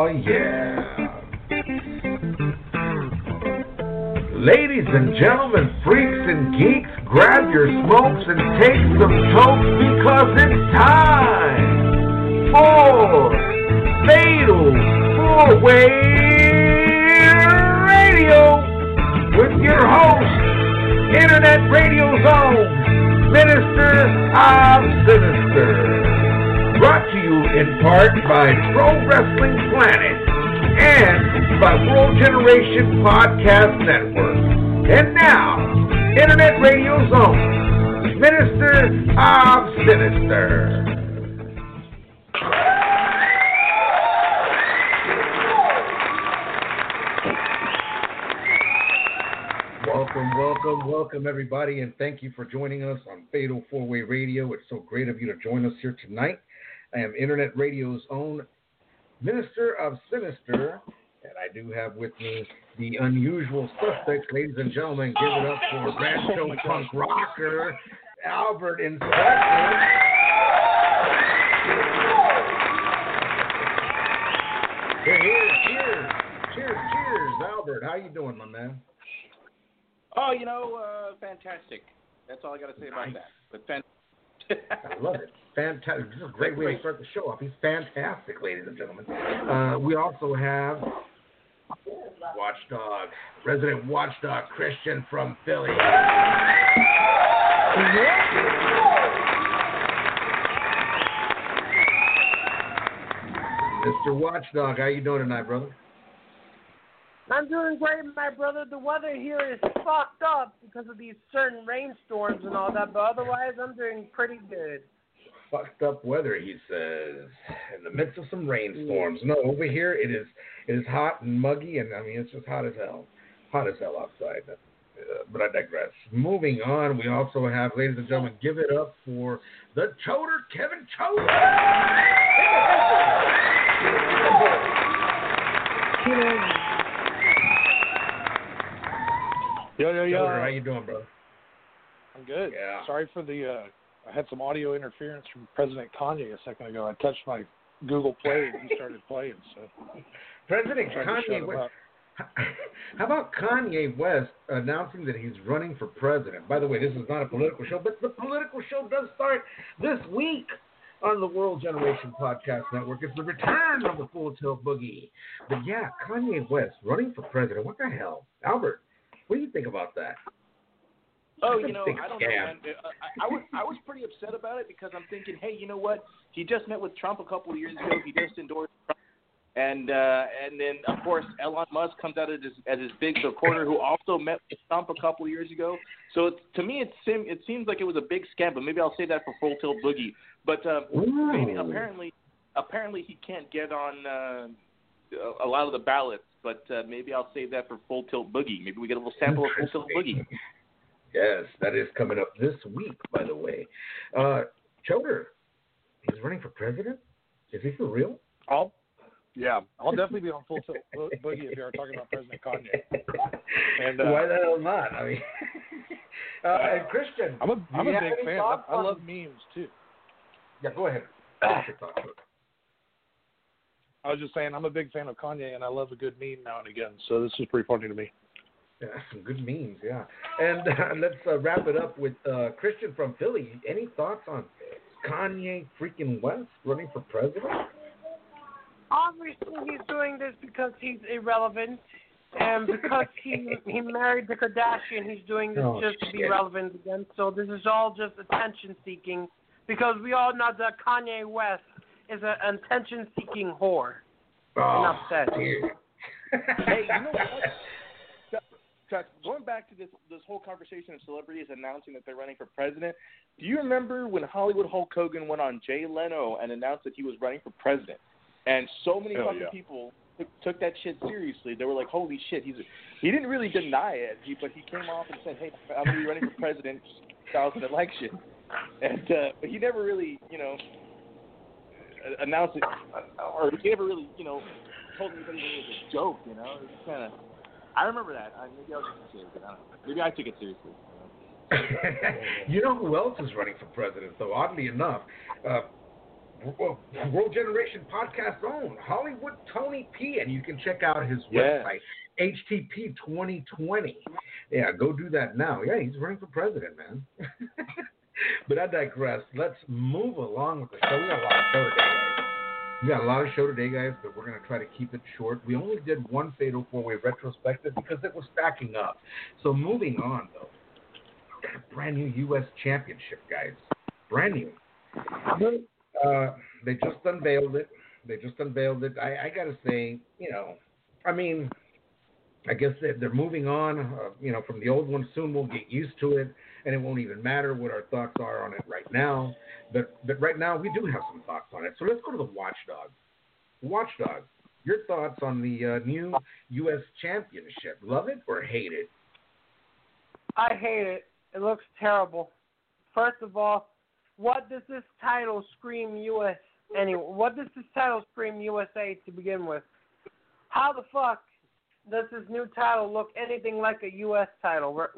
yeah. Ladies and gentlemen, freaks and geeks, grab your smokes and take some tokes because it's time for Fatal Four-Way Radio with your host, Internet Radio's own Minister of Sinister. Brought to you in part by Pro Wrestling Planet and by World Generation Podcast Network. And now, Internet Radio's own Minister of Sinister. Welcome, everybody, and thank you for joining us on Fatal Four-Way Radio. It's so great of you to join us here tonight. I am Internet Radio's own Minister of Sinister, and I do have with me the unusual suspects. Ladies and gentlemen, give it up for Rancho Punk Rocker, Albert Inspector. Cheers, Albert. How you doing, my man? Oh, fantastic. That's all I got to say about that. But I love it. Fantastic. This is a great way to start the show off. He's fantastic, ladies and gentlemen. We also have Watchdog, resident Watchdog Christian from Philly. Mr. Watchdog, how you doing tonight, brother? I'm doing great, my brother. The weather here is fucked up because of these certain rainstorms and all that, but otherwise I'm doing pretty good. Fucked up weather, he says, in the midst of some rainstorms. No, over here it is hot and muggy, and I mean it's just hot as hell outside. But I digress. Moving on, we also have, ladies and gentlemen, give it up for the Choder, Kevin Choder. Yo. Choder, how you doing, bro? I'm good. Yeah. Sorry for the I had some audio interference from President Kanye a second ago. I touched my Google Play and he started playing. So President Kanye West. How about Kanye West announcing that he's running for president? By the way, this is not a political show, but the political show does start this week on the World Generation Podcast Network. It's the return of the Full Tilt Boogie. But yeah, Kanye West running for president. What the hell? Albert, what do you think about that? Oh, I don't know, man. I was pretty upset about it because I'm thinking, hey, you know what? He just met with Trump a couple of years ago. He just endorsed Trump. And then, of course, Elon Musk comes out as his big supporter who also met with Trump a couple of years ago. So to me, it seems like it was a big scam, but maybe I'll say that for Full Tilt Boogie. But maybe apparently he can't get on a lot of the ballots, but maybe I'll save that for Full Tilt Boogie. Maybe we get a little sample of Full Tilt Boogie. Yes, that is coming up this week, by the way. Choder, he's running for president? Is he for real? I'll definitely be on Full Tilt Boogie if you're talking about President Kanye. And why the hell not? I mean, and Christian, I'm a big fan. I love memes too. Yeah, go ahead. Finish your thoughts. I was just saying I'm a big fan of Kanye, and I love a good meme now and again. So this is pretty funny to me. Yeah, some good memes, yeah. And let's wrap it up with Christian from Philly. Any thoughts on Kanye freaking West running for president? Obviously, he's doing this because he's irrelevant, and because he married the Kardashian, he's doing this just to be relevant again. So this is all just attention-seeking, because we all know that Kanye West is an attention-seeking whore. Enough said. Hey, you know what? Chuck, going back to this whole conversation of celebrities announcing that they're running for president, do you remember when Hollywood Hulk Hogan went on Jay Leno and announced that he was running for president? And so many people took that shit seriously. They were like, holy shit. He didn't really deny it, but he came off and said, hey, I'm going to be running for president in the 2000 election. And but he never really, announced it, or he never really, told anybody that it was a joke, It was kind of, I remember that. Maybe I was just serious. I don't know. Maybe I took it seriously. You know who else is running for president, though? Oddly enough, World Generation Podcast own Hollywood Tony P, and you can check out his website, HTP 2020. Yeah, go do that now. Yeah, he's running for president, man. But I digress. Let's move along with the show. We got a lot of show today, guys, but we're going to try to keep it short. We only did one Fatal 4-Way retrospective because it was stacking up. So moving on, though, got a brand new U.S. championship, guys. Brand new. They just unveiled it. I got to say, I guess they're moving on, from the old one. Soon we'll get used to it, and it won't even matter what our thoughts are on it right now. But right now, we do have some thoughts on it. So let's go to the Watchdog. Watchdog, your thoughts on the new U.S. Championship. Love it or hate it? I hate it. It looks terrible. First of all, what does this title scream U.S. anyway? What does this title scream USA to begin with? How the fuck does this new title look anything like a U.S. title? Where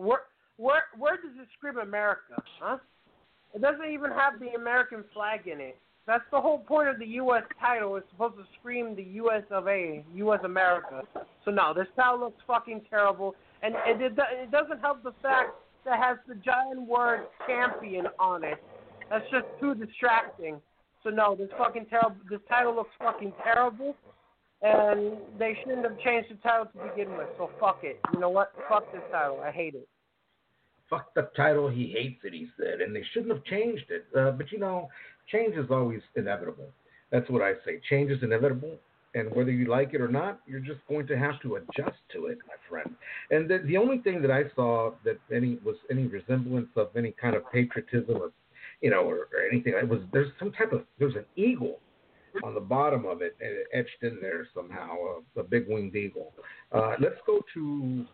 does it scream America? Huh? It doesn't even have the American flag in it. That's the whole point of the U.S. title. It's supposed to scream the U.S. of A, U.S. America. So no, this title looks fucking terrible, and it doesn't help the fact that it has the giant word champion on it. That's just too distracting. So no, this title looks fucking terrible. And they shouldn't have changed the title to begin with, so fuck it. You know what? Fuck this title. I hate it. Fuck the title. He hates it, he said. And they shouldn't have changed it. But, change is always inevitable. That's what I say. Change is inevitable. And whether you like it or not, you're just going to have to adjust to it, my friend. And the only thing that I saw that was any resemblance of any kind of patriotism or anything, there's an eagle on the bottom of it, etched in there somehow, a big winged eagle. Let's go to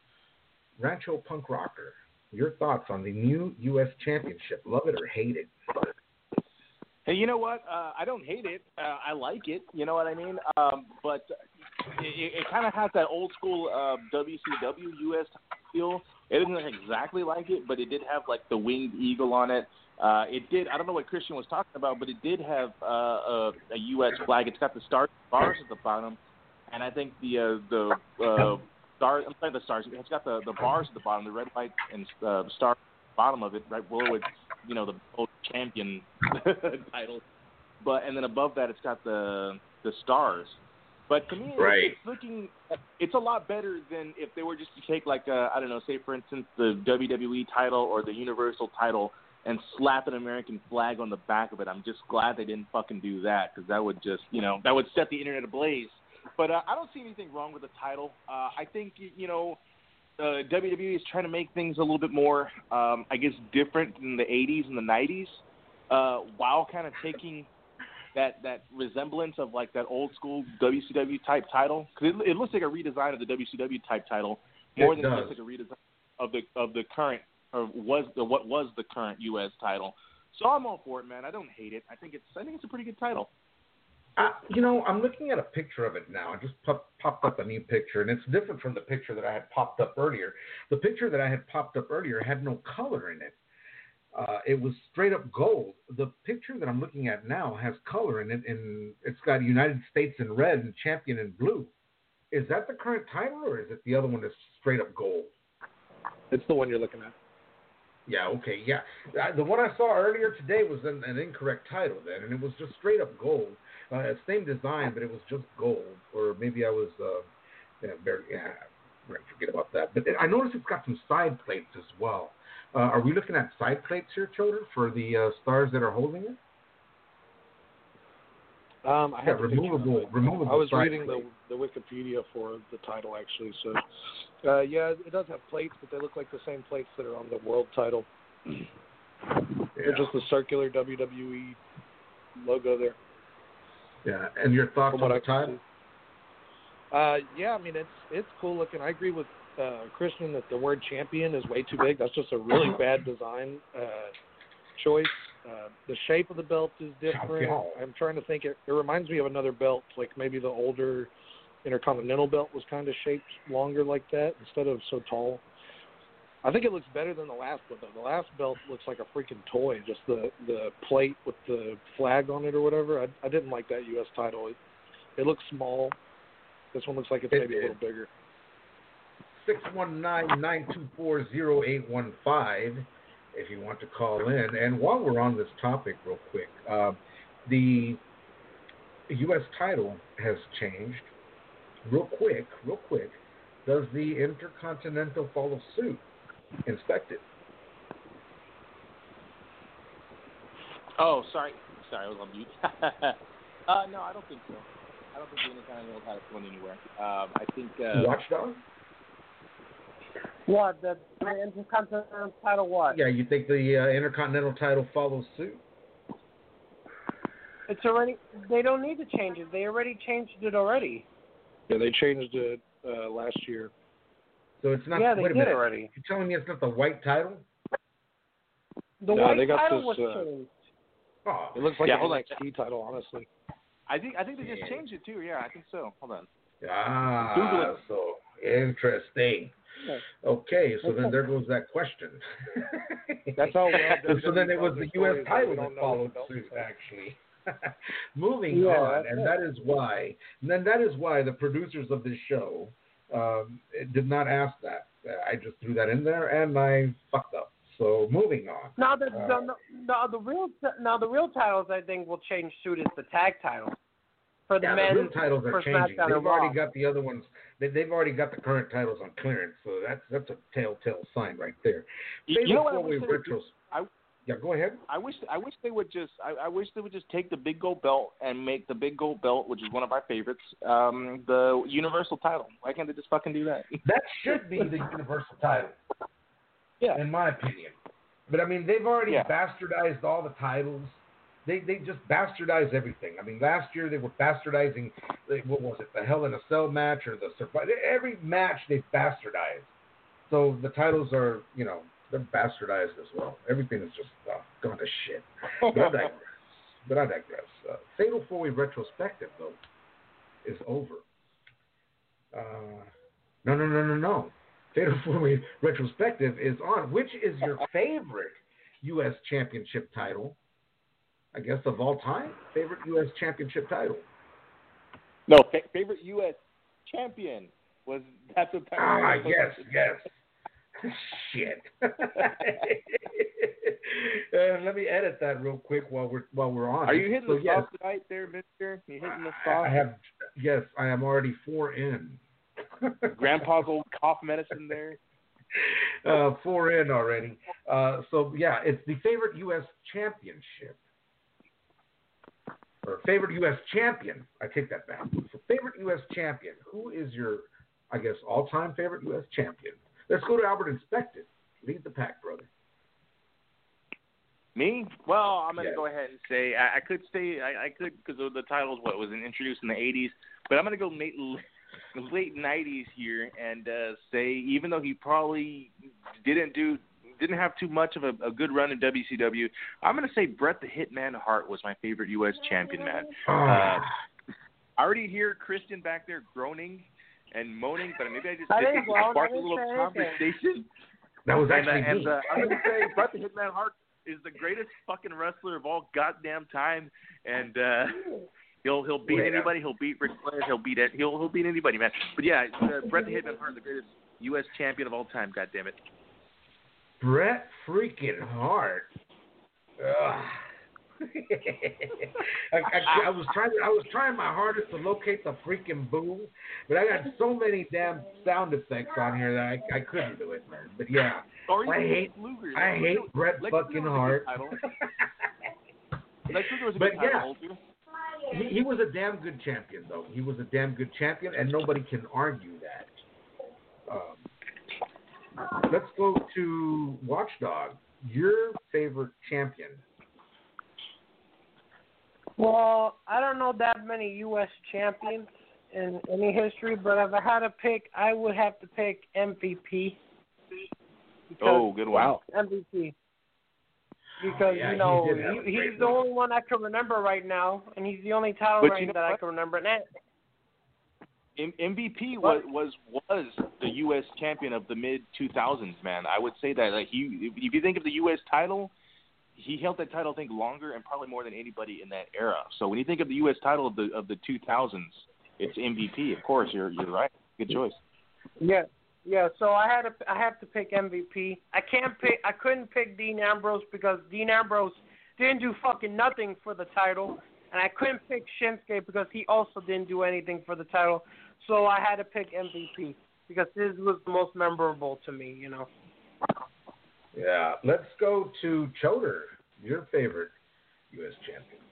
Rancho Punk Rocker. Your thoughts on the new U.S. Championship. Love it or hate it? Hey, you know what? I don't hate it. I like it. You know what I mean? But it kind of has that old school WCW U.S. feel. It doesn't look exactly like it, but it did have like the winged eagle on it. It did. I don't know what Christian was talking about, but it did have a U.S. flag. It's got the stars at the bottom, and I think the stars. I'm sorry, the stars. It's got the bars at the bottom, the red, white, and the star at the bottom of it, right below it. The old champion title, and then above that, it's got the stars. But to me, it's a lot better than if they were just to take like I don't know, say for instance the WWE title or the Universal title and slap an American flag on the back of it. I'm just glad they didn't fucking do that, because that would just, that would set the internet ablaze. But I don't see anything wrong with the title. I think, WWE is trying to make things a little bit more, I guess, different in the 80s and the 90s, while kind of taking that resemblance of like that old school WCW type title. Because it looks like a redesign of the WCW type title more than just like a redesign of the current, or what was the current U.S. title. So I'm all for it, man. I don't hate it. I think it's a pretty good title. I'm looking at a picture of it now. I just popped up a new picture, and it's different from the picture that I had popped up earlier. The picture that I had popped up earlier had no color in it. It was straight up gold. The picture that I'm looking at now has color in it, and it's got United States in red and champion in blue. Is that the current title, or is it the other one that's straight up gold? It's the one you're looking at. Yeah, okay, yeah. The one I saw earlier today was an incorrect title then, and it was just straight up gold. Same design, but it was just gold. Or maybe I was, we're going to forget about that. But I noticed it's got some side plates as well. Are we looking at side plates here, children, for the stars that are holding it? I have removable. I was reading the Wikipedia for the title, actually. So, it does have plates, but they look like the same plates that are on the world title. They're just the circular WWE logo there. Yeah, and your thoughts on the title? It's cool looking. I agree with Christian that the word champion is way too big. That's just a really bad design choice. The shape of the belt is different. I'm trying to think. It reminds me of another belt, like maybe the older Intercontinental belt was kind of shaped longer like that instead of so tall. I think it looks better than the last one, though. The last belt looks like a freaking toy, just the plate with the flag on it or whatever. I didn't like that U.S. title. It looks small. This one looks like it's maybe a little bigger. 619-924-0815 if you want to call in. And while we're on this topic real quick, the U.S. title has changed. Real quick, does the Intercontinental follow suit? Inspect it. Oh, sorry, I was on mute. No, I don't think so. I don't think the Intercontinental title's going anywhere. I think Watchdog? What, the Intercontinental title? What? Yeah, you think the Intercontinental title follows suit? It's already. They don't need to change it. They already changed it already. Yeah, they changed it last year. So it's not. Yeah, they wait a did minute. already. You're telling me it's not the white title? The white title was changed. Oh, it looks like an NXT title, honestly. I think they just changed it too. Yeah, I think so. Hold on. Ah, so interesting. Okay, so then there goes that question. That's all. So then it was the U.S. title that followed suit, actually. Moving on, and that is why. And then that is why the producers of this show did not ask that. I just threw that in there, and I fucked up. So moving on. Now the real titles I think will change suit is the tag title. For the men, the real titles are changing. They've already got the other ones. They've already got the current titles on clearance, so that's a telltale sign right there. You know what? Yeah, go ahead. I wish they would just take the big gold belt and make the big gold belt, which is one of our favorites, the universal title. Why can't they just fucking do that? That should be the universal title. Yeah, in my opinion. But I mean, they've already bastardized all the titles. They just bastardized everything. I mean, last year they were bastardizing, what was it, the Hell in a Cell match or the Survivor. Every match they've bastardized. So the titles are, they're bastardized as well. Everything is just gone to shit. But I digress. Fatal 4-Way retrospective, though, is over. No. Fatal 4-Way retrospective is on. Which is your favorite U.S. championship title? I guess of all time? Favorite U.S. championship title? No, favorite U.S. champion was that's what. Yes. Shit. Let me edit that real quick while we're on. Are you hitting the sauce tonight, there, Mister? You hitting the sauce? I am already 4 in. Grandpa's old cough medicine there. 4 in already. So yeah, it's the favorite U.S. championship. Or favorite U.S. champion. I take that back. So favorite U.S. champion. Who is your, I guess, all-time favorite U.S. champion? Let's go to Albert Inspect It. Lead the pack, brother. Me? Well, I'm going to go ahead and say I could because the titles was introduced in the 80s, but I'm going to go late 90s here and say even though he probably didn't have too much of a good run in WCW, I'm going to say Bret the Hitman Hart was my favorite U.S. champion, man. I already hear Christian back there groaning and moaning, but maybe I just didn't spark a little conversation. That was actually and I'm going to say Bret the Hitman Hart is the greatest fucking wrestler of all goddamn time, and he'll beat anybody. He'll beat Ric Flair. He'll beat anybody, man. But yeah, Bret the Hitman Hart, the greatest U.S. champion of all time. God damn it. Bret freaking Hart. I was trying my hardest to locate the freaking boom, but I got so many damn sound effects on here that I couldn't do it, man. But yeah, I hate Bret fucking Hart. But yeah, he was a damn good champion, though. He was a damn good champion, and nobody can argue that. Let's go to Watchdog. Your favorite champion? Well, I don't know that many U.S. champions in any history, but if I had to pick, I would have to pick MVP. Good one. MVP. Because, he's the only one I can remember right now, and he's the only title reign that I can remember. MVP was the U.S. champion of the mid-2000s, man. I would say that. Like if you think of the U.S. title, he held that title, I think, longer and probably more than anybody in that era. So when you think of the U.S. title of the 2000s, it's MVP. Of course, you're right. Good choice. Yeah. So I have to pick MVP. I couldn't pick Dean Ambrose because Dean Ambrose didn't do fucking nothing for the title, and I couldn't pick Shinsuke because he also didn't do anything for the title. So I had to pick MVP because his was the most memorable to me, you know. Yeah. Let's go to Choder, your favorite U.S. champion.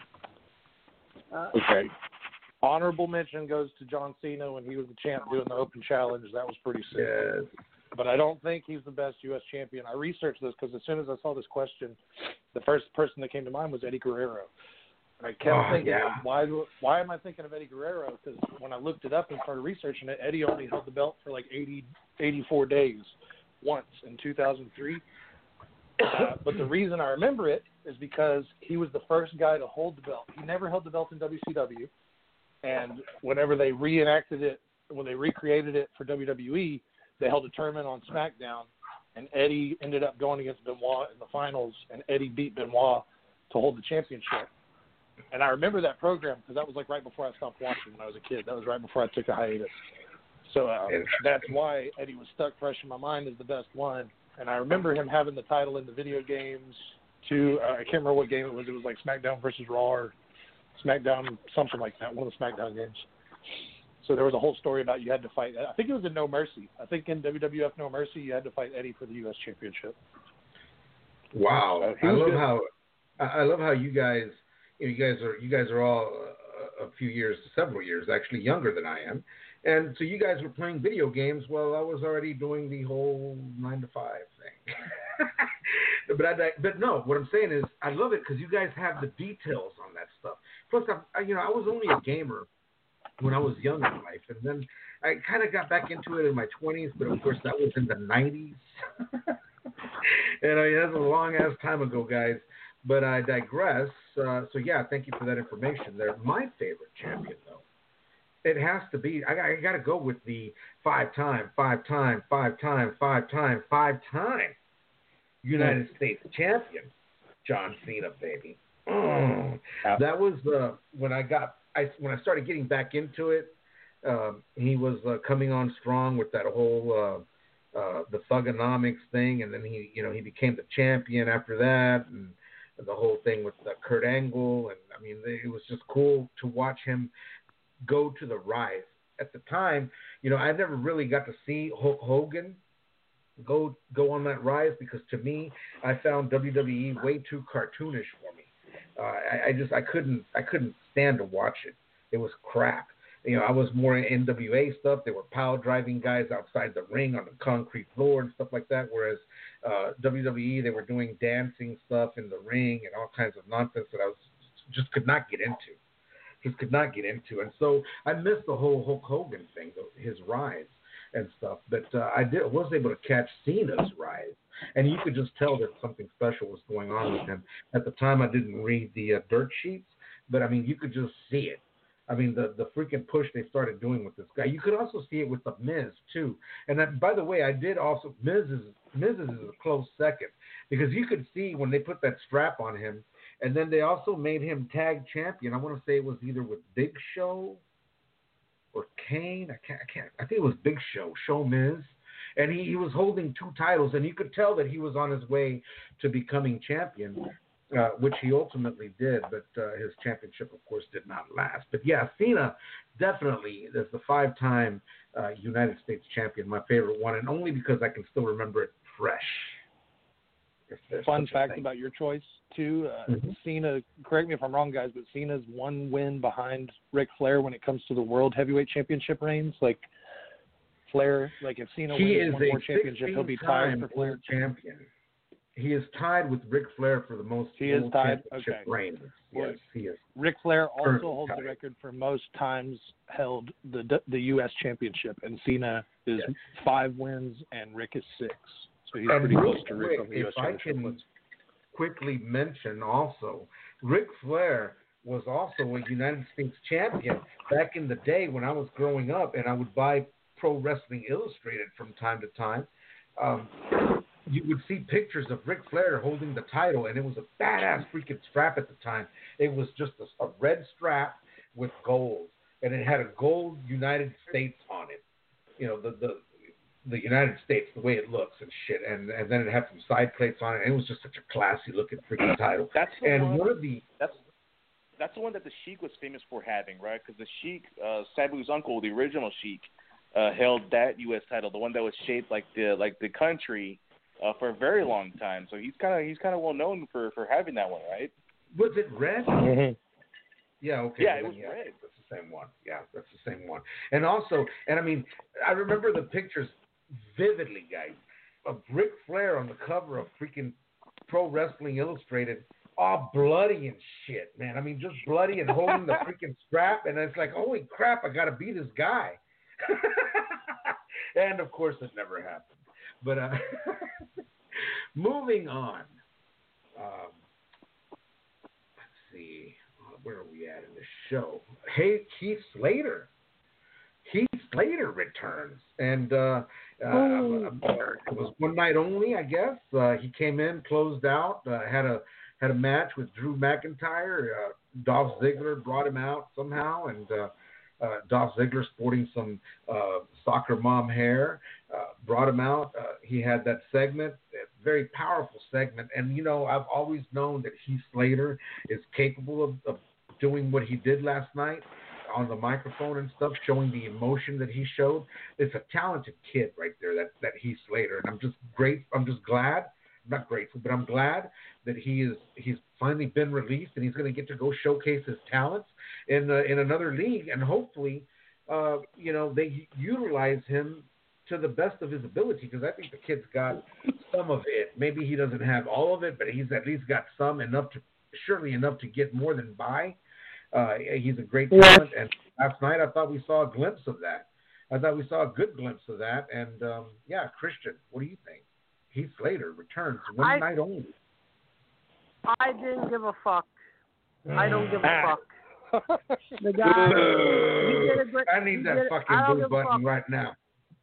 Okay. Honorable mention goes to John Cena when he was the champ doing the Open Challenge. That was pretty sick. Yes. But I don't think he's the best U.S. champion. I researched this because as soon as I saw this question, the first person that came to mind was Eddie Guerrero. And I kept thinking, why am I thinking of Eddie Guerrero? Because when I looked it up and started researching it, Eddie only held the belt for like 84 days once in 2003. But the reason I remember it is because he was the first guy to hold the belt. He never held the belt in WCW. And whenever they reenacted it, when they recreated it for WWE, they held a tournament on SmackDown, and Eddie ended up going against Benoit in the finals, and Eddie beat Benoit to hold the championship. And I remember that program because that was like right before I stopped watching when I was a kid. That was right before I took a hiatus. So that's why Eddie was stuck fresh in my mind as the best one. And I remember him having the title in the video games too. I can't remember what game it was. It was like SmackDown versus Raw or SmackDown, something like that, one of the SmackDown games. So there was a whole story about you had to fight. I think it was in No Mercy. I think in WWF No Mercy you had to fight Eddie for the U.S. Championship. Wow, I love how you guys are all several years actually younger than I am, and so you guys were playing video games while I was already doing the whole 9 to 5 thing. But no, what I'm saying is I love it because you guys have the details on that stuff. Plus, I was only a gamer when I was young in life, and then I kind of got back into it in my 20s, but of course that was in the 90s. And that's a long-ass time ago, guys. But I digress. So, yeah, thank you for that information there. My favorite champion, though, it has to be, I got to go with the five-time United States champion, John Cena, baby. That was when I started getting back into it. He was coming on strong with that whole the Thugonomics thing, and then he became the champion after that, and the whole thing with Kurt Angle, and I mean it was just cool to watch him go to the rise. At the time, I never really got to see Hulk Hogan go on that rise because to me, I found WWE way too cartoonish for me. I couldn't stand to watch it. It was crap. I was more in NWA stuff. They were pile driving guys outside the ring on the concrete floor and stuff like that. Whereas WWE, they were doing dancing stuff in the ring and all kinds of nonsense that I just could not get into. And so I missed the whole Hulk Hogan thing, his rise and stuff. But I was able to catch Cena's rise. And you could just tell that something special was going on with him. At the time, I didn't read the dirt sheets, but, I mean, you could just see it. I mean, the freaking push they started doing with this guy. You could also see it with The Miz, too. And, by the way, I did also – Miz is a close second because you could see when they put that strap on him, and then they also made him tag champion. I want to say it was either with Big Show or Kane. I think it was Big Show, Show Miz. And he was holding 2 titles, and you could tell that he was on his way to becoming champion, which he ultimately did, but his championship, of course, did not last. But, yeah, Cena definitely is the 5-time United States champion, my favorite one, and only because I can still remember it fresh. Fun fact about your choice, too, Cena, correct me if I'm wrong, guys, but Cena's 1 win behind Ric Flair when it comes to the World Heavyweight Championship reigns. Like, Flair, like if Cena wins one more championship, he'll be tied for Flair champion. He is tied with Ric Flair for the most championship reigns. Yes, he is. Ric Flair also holds the record for most times held the U.S. championship, and Cena is 5 wins and Ric is 6. So he's pretty close to Ric on the U.S. championship. If I can quickly mention also, Ric Flair was also a United States champion back in the day when I was growing up, and I would buy Pro Wrestling Illustrated from time to time. You would see pictures of Ric Flair holding the title, and it was a badass freaking strap at the time. It was just a red strap with gold, and it had a gold United States on it. You know, the United States, the way it looks and shit, and then it had some side plates on it. And it was just such a classy looking freaking title. That's the and one of the that's the one that the Sheik was famous for having, right? Because the Sheik, Sabu's uncle, the original Sheik, held that U.S. title, the one that was shaped like the country, for a very long time. So he's kind of well known for having that one, right? Was it red? Mm-hmm. Yeah, okay. Yeah, it was red. That's the same one. Yeah, that's the same one. And also, I mean, I remember the pictures vividly, guys, of Ric Flair on the cover of freaking Pro Wrestling Illustrated, all bloody and shit, man. I mean, just bloody and holding the freaking strap, and it's like, holy crap, I got to be this guy. And, of course, it never happened. But moving on. Let's see. Where are we at in the show? Hey, Heath Slater. Heath Slater returns. And it was one night only, I guess. He came in, closed out, had a match with Drew McIntyre. Dolph Ziggler brought him out somehow, and Dolph Ziggler, sporting some soccer mom hair, brought him out. He had that segment, a very powerful segment. And, you know, I've always known that Heath Slater is capable of doing what he did last night on the microphone and stuff, showing the emotion that he showed. It's a talented kid right there, that Heath Slater. And I'm just glad. I'm not grateful, but I'm glad that he's finally been released, and he's going to get to go showcase his talents in another league, and hopefully, they utilize him to the best of his ability, because I think the kid's got some of it. Maybe he doesn't have all of it, but he's at least got surely enough to get more than by. He's a great talent, and last night I thought we saw a glimpse of that. I thought we saw a good glimpse of that, and Christian, what do you think? Heath Slater returns one night only. I didn't give a fuck. I don't give a fuck. The guy, he did a great, I need that fucking blue button right now.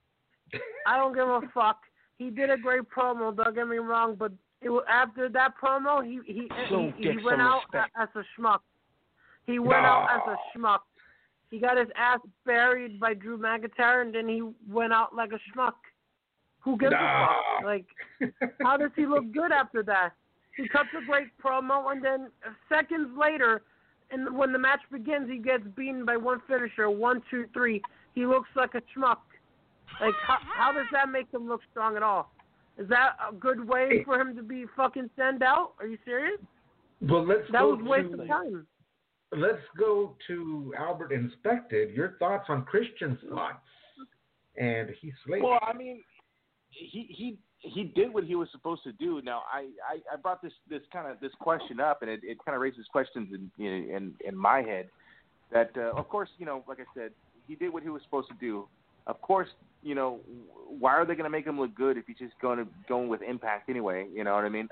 I don't give a fuck. He did a great promo. Don't get me wrong, but after that promo, he went out as a schmuck. He went out as a schmuck. He got his ass buried by Drew McIntyre, and then he went out like a schmuck. Who gives a fuck? Like, how does he look good after that? He cuts a great promo, and then seconds later, and when the match begins, he gets beaten by one finisher, 1, 2, 3. He looks like a schmuck. Like, how does that make him look strong at all? Is that a good way for him to be fucking sent out? Are you serious? Well, that was a waste of time. Let's go to Albert Inspected. Your thoughts on Christian's thoughts and Heath Slater. Well, I mean, he did what he was supposed to do. Now, I brought this question up, and it kind of raises questions in my head. That of course, like I said, he did what he was supposed to do. Of course, why are they going to make him look good if he's just going with Impact anyway? You know what I mean?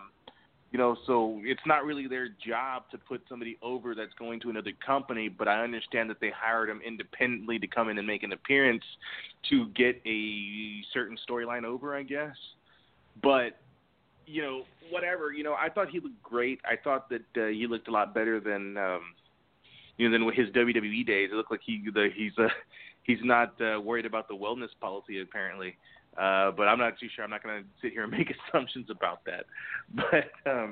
So it's not really their job to put somebody over that's going to another company, but I understand that they hired him independently to come in and make an appearance to get a certain storyline over, I guess. But, whatever. I thought he looked great. I thought that he looked a lot better than with his WWE days. It looked like he's not worried about the wellness policy, apparently. But I'm not too sure. I'm not going to sit here and make assumptions about that. But,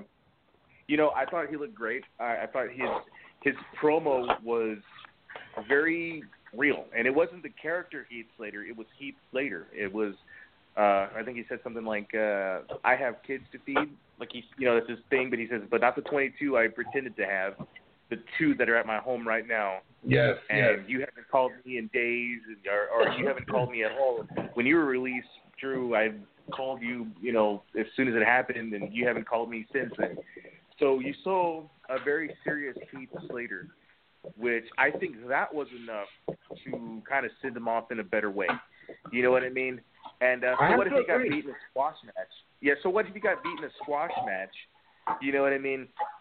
I thought he looked great. I thought his promo was very real. And it wasn't the character Heath Slater. It was Heath Slater. It was, I think he said something like, I have kids to feed. Like, that's his thing. But he says, but not the 22 I pretended to have. The 2 that are at my home right now. Yes. And you haven't called me in days, or you haven't called me at all. When you were released, Drew, I called you, as soon as it happened, and you haven't called me since then. So you saw a very serious Heath Slater, which I think that was enough to kind of send him off in a better way. You know what I mean? And so what if he got beaten in a squash match? Yeah, so what if he got beaten in a squash match? You know what I mean?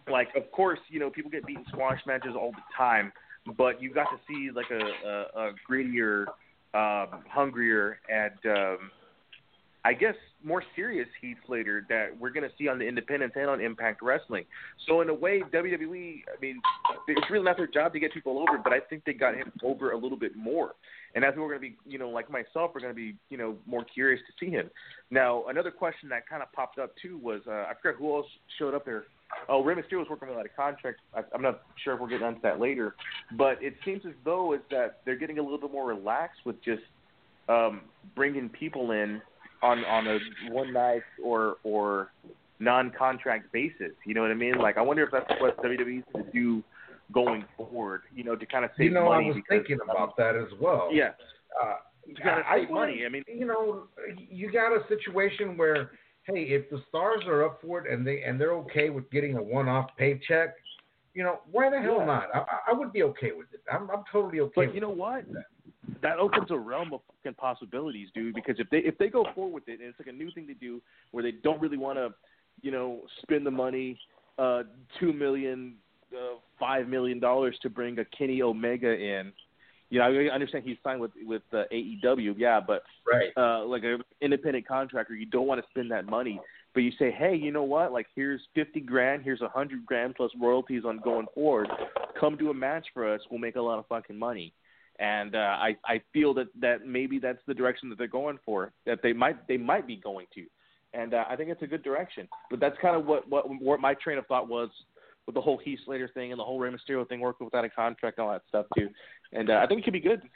like, of course, people get beaten squash matches all the time, but you got to see like a grittier, hungrier, and I guess more serious Heath Slater that we're going to see on the independents and on Impact Wrestling. So in a way, WWE, I mean, it's really not their job to get people over, but I think they got him over a little bit more. And as we're going to be, like myself, we're going to be, more curious to see him. Now, another question that kind of popped up too was, I forgot who else showed up there. Oh, Rey Mysterio was working without a contract. I'm not sure if we'll get into that later, but it seems as though is that they're getting a little bit more relaxed with just bringing people in on a one night or non-contract basis. You know what I mean? Like, I wonder if that's what WWE's going to do going forward, to kind of save money. I was thinking about that as well. Yeah. To kind of save money. I mean, you got a situation where, hey, if the stars are up for it and they're okay with getting a one-off paycheck, why the hell not? I would be okay with it. I'm totally okay. But you know what? That opens a realm of fucking possibilities, dude. Because if they go forward with it, and it's like a new thing to do, where they don't really want to, spend the money, $2 million, $5 million to bring a Kenny Omega in. I understand he's signed with AEW, yeah, but right. Like an independent contractor, you don't want to spend that money. But you say, hey, you know what? Like, here's $50,000, here's $100,000 plus royalties on going forward. Come do a match for us. We'll make a lot of fucking money. And I feel that maybe that's the direction that they're going for. That they might be going to. And I think it's a good direction. But that's kind of what my train of thought was with the whole Heath Slater thing and the whole Rey Mysterio thing, working without a contract and all that stuff too. And I think it could be good.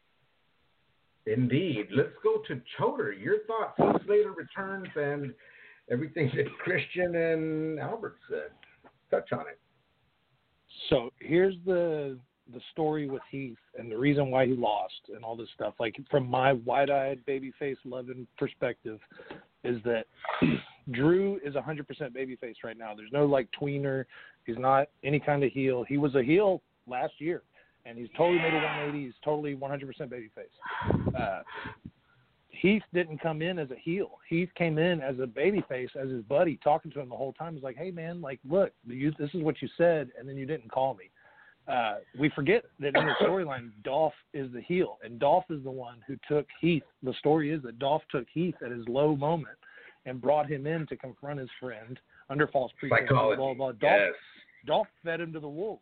Indeed. Let's go to Choder. Your thoughts, Heath Slater returns and everything that Christian and Albert said. Touch on it. So here's the story with Heath and the reason why he lost and all this stuff. Like, from my wide-eyed, babyface loving perspective, is that Drew is 100% babyface right now. There's no like tweener. He's not any kind of heel. He was a heel last year, and he's totally made a 180. He's totally 100% babyface. Heath didn't come in as a heel. Heath came in as a babyface, as his buddy, talking to him the whole time. He's like, hey, man, like, look, this is what you said, and then you didn't call me. We forget that in the storyline, Dolph is the heel, and Dolph is the one who took Heath. The story is that Dolph took Heath at his low moment and brought him in to confront his friend under false pretense. Blah, blah, blah. Dolph fed him to the wolves.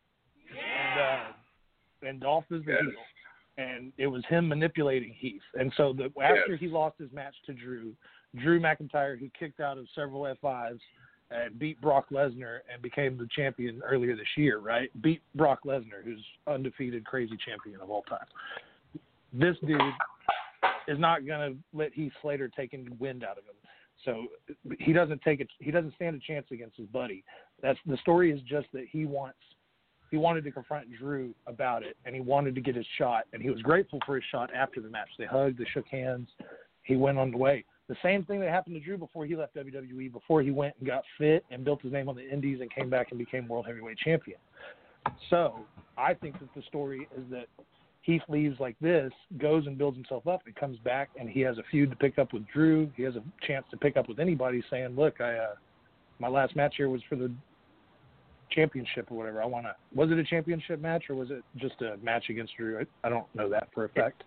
And Dolph is the heel. And it was him manipulating Heath. And so after he lost his match to Drew McIntyre, who kicked out of several F5s, beat Brock Lesnar and became the champion earlier this year, right? Beat Brock Lesnar, who's undefeated crazy champion of all time. This dude is not going to let Heath Slater take any wind out of him. So he doesn't stand a chance against his buddy. The story is just that he wanted to confront Drew about it, and he wanted to get his shot, and he was grateful for his shot after the match. They hugged, they shook hands, he went on the way. The same thing that happened to Drew before he left WWE, before he went and got fit and built his name on the Indies and came back and became World Heavyweight Champion. So I think that the story is that Heath leaves like this, goes and builds himself up, and comes back, and he has a feud to pick up with Drew. He has a chance to pick up with anybody saying, look, my last match here was for the championship or whatever. Was it a championship match or was it just a match against Drew? I don't know that for a fact.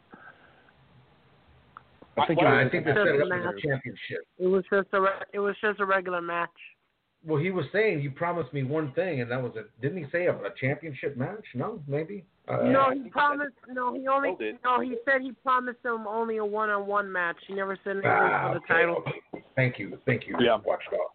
I think they set it up as a championship. It was just a regular match. Well, he was saying, you promised me one thing, and that was it. Didn't he say a championship match? No, maybe. No, he promised. No, he only. No, he said he promised him only a one-on-one match. He never said anything for the title. Okay. Thank you. Yeah. Watchdog.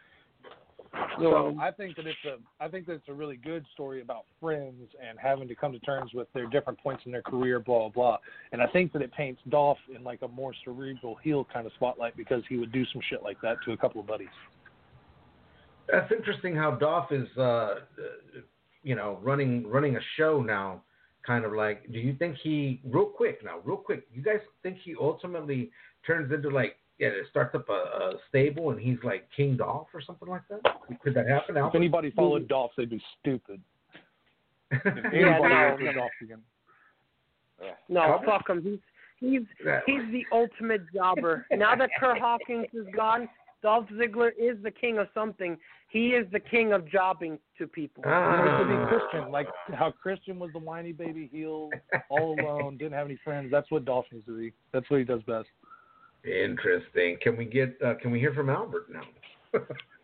So I think that it's a really good story about friends and having to come to terms with their different points in their career, blah, blah, blah. And I think that it paints Dolph in like a more cerebral heel kind of spotlight because he would do some shit like that to a couple of buddies. That's interesting how Dolph is, running a show now, kind of like, do you think real quick, you guys think he ultimately turns into like, it starts up a stable and he's like King Dolph or something like that? Could that happen? If anybody followed Dolph, they'd be stupid. No, fuck him. He's the ultimate jobber. Now that Kurt Hawkins is gone, Dolph Ziggler is the king of something. He is the king of jobbing to people. It could be Christian, like how Christian was the whiny baby heel, all alone, didn't have any friends. That's what Dolph needs to be. That's what he does best. Interesting. Can we hear from Albert now?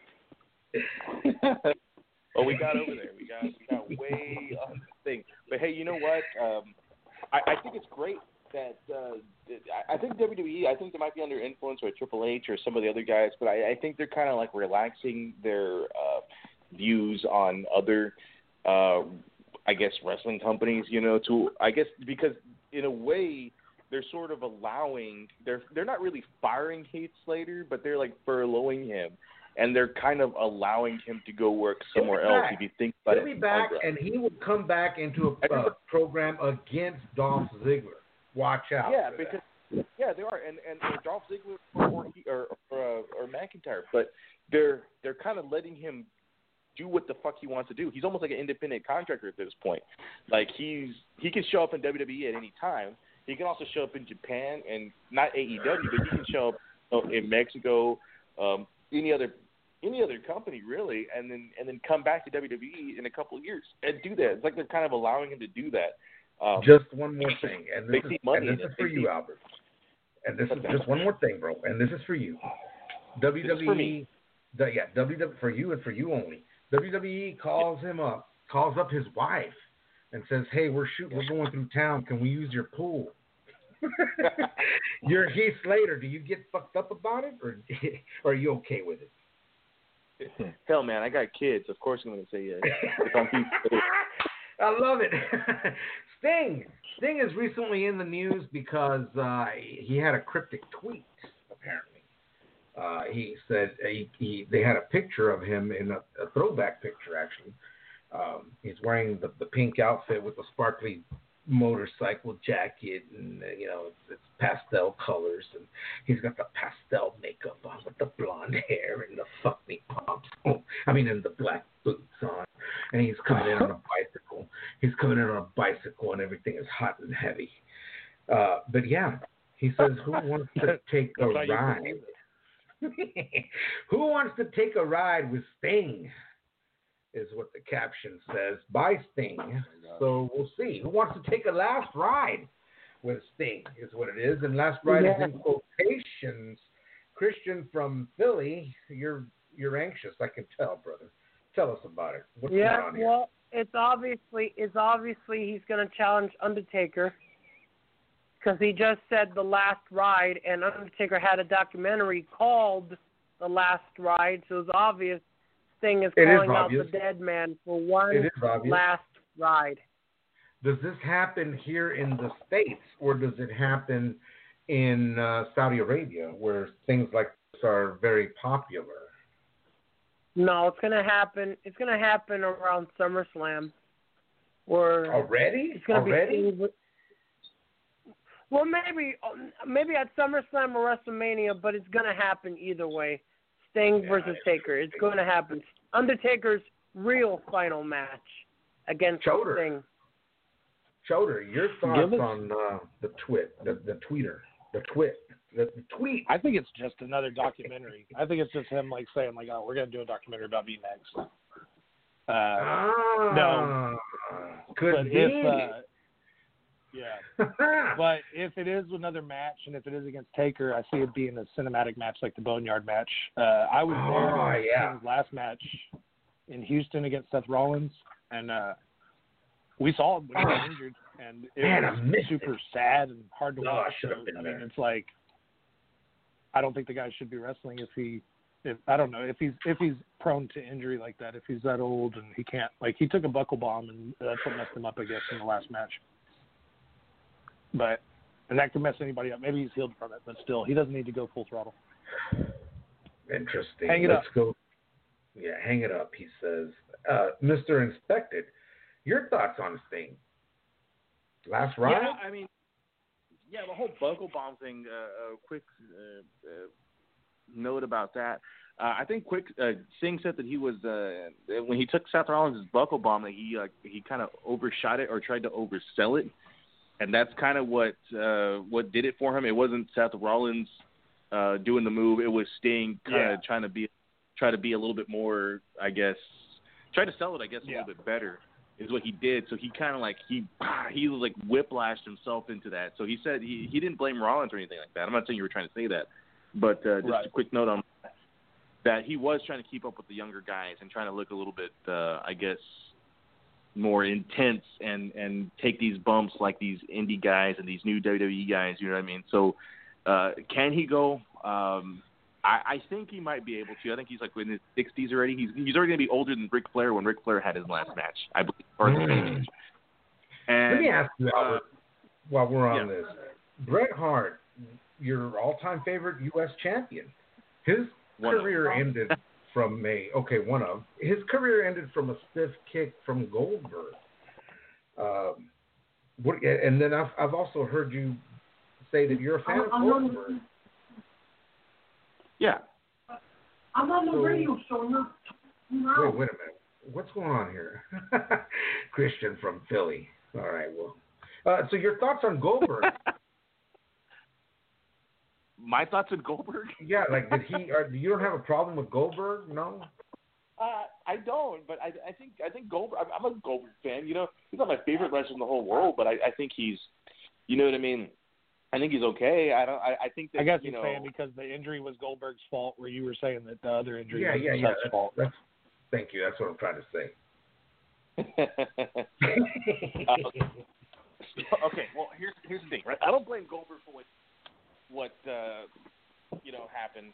Oh, we got over there. We got way on the thing. But hey, you know what? I think it's great that I think WWE. I think they might be under influence by Triple H or some of the other guys, but I think they're kind of like relaxing their views on other, I guess, wrestling companies. Because in a way they're sort of allowing. They're not really firing Heath Slater, but they're like furloughing him. And they're kind of allowing him to go work somewhere else. If you think about it, he'll be back, and he will come back into a program against Dolph Ziggler. Watch out. Yeah, because they are, and Dolph Ziggler or McIntyre, but they're kind of letting him do what the fuck he wants to do. He's almost like an independent contractor at this point. Like he can show up in WWE at any time. He can also show up in Japan and not AEW, but he can show up in Mexico, any other company really, and then come back to WWE in a couple of years and do that. It's like they're kind of allowing him to do that. Just one more thing, and this is for you, Albert. And this is just one more thing, bro. And this is for you. WWE, for you and for you only. WWE calls up his wife, and says, "Hey, we're going through town. Can we use your pool?" You're Heath Slater. Do you get fucked up about it, or are you okay with it? Hell, man, I got kids. Of course I'm going to say yes. I love it. Sting is recently in the news because he had a cryptic tweet, apparently. He said they had a picture of him in a throwback picture, actually. He's wearing the pink outfit with the sparkly motorcycle jacket, and it's pastel colors, and he's got the pastel makeup on with the blonde hair and the fuck me pumps. And the black boots on, and he's coming in on a bicycle. And everything is hot and heavy. But yeah, he says, "Who wants to take a ride?" Who wants to take a ride with Sting? Is what the caption says, by Sting. So we'll see. Who wants to take a last ride with Sting is what it is. And last ride is in quotations. Christian from Philly, you're anxious, I can tell, brother. Tell us about it. What's going on here? Well, it's obviously he's going to challenge Undertaker, because he just said the last ride, and Undertaker had a documentary called The Last Ride, so it's obvious Sting is calling out the dead man for one last ride. Does this happen here in the States, or does it happen in Saudi Arabia, where things like this are very popular? No, it's going to happen. It's going to happen around SummerSlam. Already? It's going to be. Well, maybe at SummerSlam or WrestleMania, but it's going to happen either way. Sting versus Taker. It's going to happen. Undertaker's real final match against Sting. Choder, your thoughts on the tweet? I think it's just another documentary. I think it's just him saying "Oh, we're going to do a documentary about me next." No, could be. But if it is another match, and if it is against Taker, I see it being a cinematic match like the Boneyard match. I was there in his last match in Houston against Seth Rollins, and we saw him when he was injured, and it was super sad and hard to watch. It's like, I don't think the guy should be wrestling if he's prone to injury like that, if he's that old and he can't, he took a buckle bomb, and that's what messed him up, I guess, in the last match. And that could mess anybody up. Maybe he's healed from it, but still, he doesn't need to go full throttle. Interesting. Hang it up. Go. Yeah, hang it up, he says. Mr. Inspected, your thoughts on Sting? Last ride? Yeah, the whole buckle bomb thing, quick note about that. I think Sting said that he was, when he took Seth Rollins' buckle bomb, that he kind of overshot it or tried to oversell it. And that's kind of what did it for him. It wasn't Seth Rollins doing the move. It was Sting kind of try to be a little bit more, I guess, try to sell it, I guess, a little bit better is what he did. So he kind of like he like whiplashed himself into that. So he said he didn't blame Rollins or anything like that. I'm not saying you were trying to say that, but just a quick note on that he was trying to keep up with the younger guys and trying to look a little bit, I guess, more intense and take these bumps like these indie guys and these new WWE guys. You know what I mean? So can he go? I think he might be able to. I think he's like in his 60s already. He's already going to be older than Ric Flair when Ric Flair had his last match, I believe. And, let me ask you while we're on this. Bret Hart, your all-time favorite U.S. champion, his career ended from his career ended from a stiff kick from Goldberg. And then I've also heard you say that you're a fan of Goldberg. Yeah. I'm on the radio show. Wait a minute. What's going on here? Christian from Philly. All right, well. So your thoughts on Goldberg? My thoughts on Goldberg? Yeah, like you don't have a problem with Goldberg? No? I don't, but I think Goldberg, I'm a Goldberg fan. You know, he's not my favorite wrestler in the whole world, but I think he's, you know what I mean? I think he's okay. I think that, I guess you're saying because the injury was Goldberg's fault, where you were saying that the other injury was Seth's fault. Thank you. That's what I'm trying to say. Okay. Well, here's the thing, right? I don't blame Goldberg for what happened.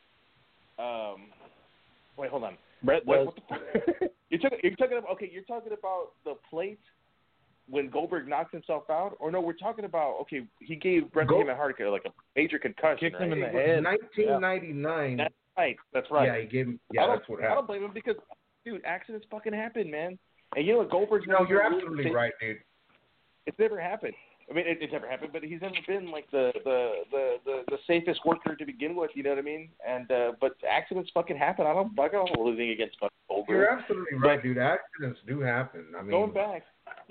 Wait, hold on. Brett, what the fuck? You're talking about the plate when Goldberg knocked himself out, or no? We're talking about he gave Bret Hart like a major concussion, kicked him in the head. 1999. That's right. That's right. Yeah, he gave him. Yeah, that's what happened. I don't blame him because, dude, accidents fucking happen, man. And you know what, Goldberg's. No, you're absolutely right, dude. It's never happened. I mean, it's never happened, but he's never been like the safest worker to begin with. You know what I mean? And but accidents fucking happen. I don't hold anything against fucking Goldberg. You're absolutely right, dude. Accidents do happen. I mean, going back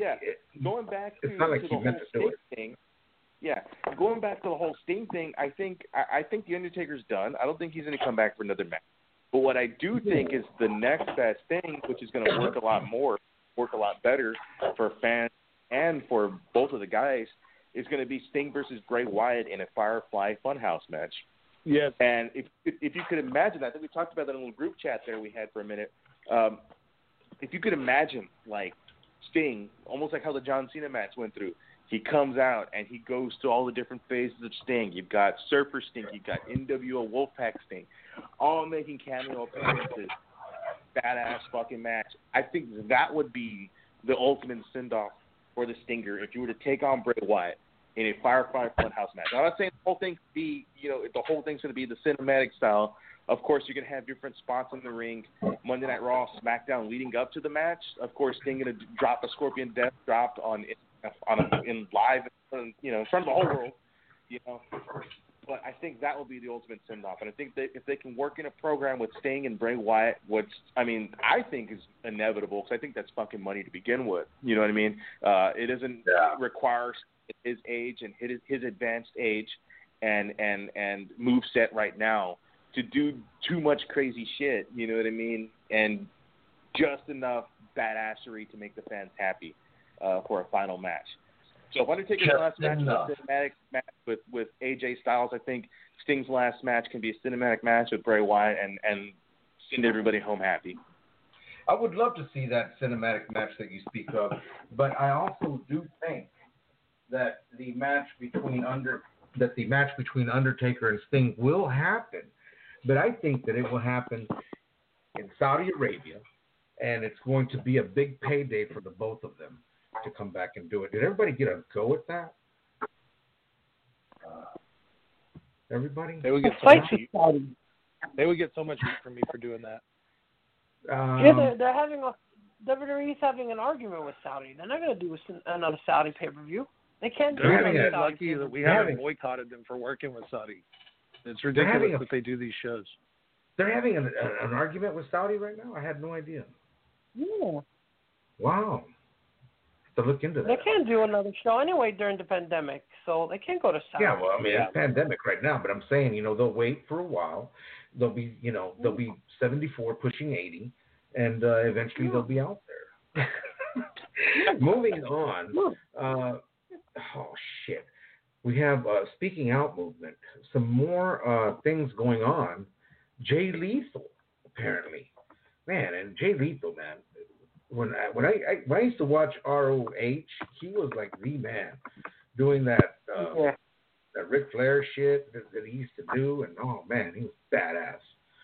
to it's not like the he meant to do it. Thing. Yeah, going back to the whole Sting thing, I think the Undertaker's done. I don't think he's going to come back for another match. But what I do think is the next best thing, which is going to work a lot better for fans and for both of the guys, is going to be Sting versus Bray Wyatt in a Firefly Funhouse match. Yes. And if you could imagine that, I think we talked about that in a little group chat there we had for a minute. If you could imagine, like, Sting, almost like how the John Cena match went through, he comes out and he goes to all the different phases of Sting. You've got Surfer Sting, you've got NWO Wolfpack Sting, all making cameo appearances. Badass fucking match. I think that would be the ultimate send-off for the Stinger if you were to take on Bray Wyatt in a Firefly Funhouse match. I'm not saying the whole thing the whole thing's going to be the cinematic style. Of course, you're going to have different spots in the ring. Monday Night Raw, SmackDown leading up to the match. Of course, Sting going to drop a Scorpion Death dropped in live, in front of the whole world, But I think that will be the ultimate send-off. And I think that if they can work in a program with Sting and Bray Wyatt, I think is inevitable, because I think that's fucking money to begin with. You know what I mean? It doesn't require his age and his advanced age and moveset right now to do too much crazy shit. You know what I mean? And just enough badassery to make the fans happy for a final match. So if Undertaker's last match is a cinematic match with AJ Styles, I think Sting's last match can be a cinematic match with Bray Wyatt and send everybody home happy. I would love to see that cinematic match that you speak of, but I also do think that the match between Undertaker and Sting will happen, but I think that it will happen in Saudi Arabia, and it's going to be a big payday for the both of them to come back and do it. Did everybody get a go at that? Everybody? They would get so much heat. They would get so much heat from me for doing that. They're having WWE's having an argument with Saudi. They're not going to do another Saudi pay-per-view. They can't do it. They're lucky that we haven't boycotted them for working with Saudi. It's ridiculous that they do these shows. They're having an argument with Saudi right now? I had no idea. Yeah. Wow. to look into that. They can't do another show anyway during the pandemic, so they can't go to Saudi. Yeah, well, I mean, it's pandemic right now, but I'm saying, they'll wait for a while. They'll be, they'll be 74, pushing 80, and eventually they'll be out there. Moving on. Oh, shit. We have Speaking Out movement. Some more things going on. Jay Lethal, apparently. Man, and Jay Lethal, man. When I used to watch ROH, he was like the man doing that that Ric Flair shit that he used to do, and oh man, he was badass.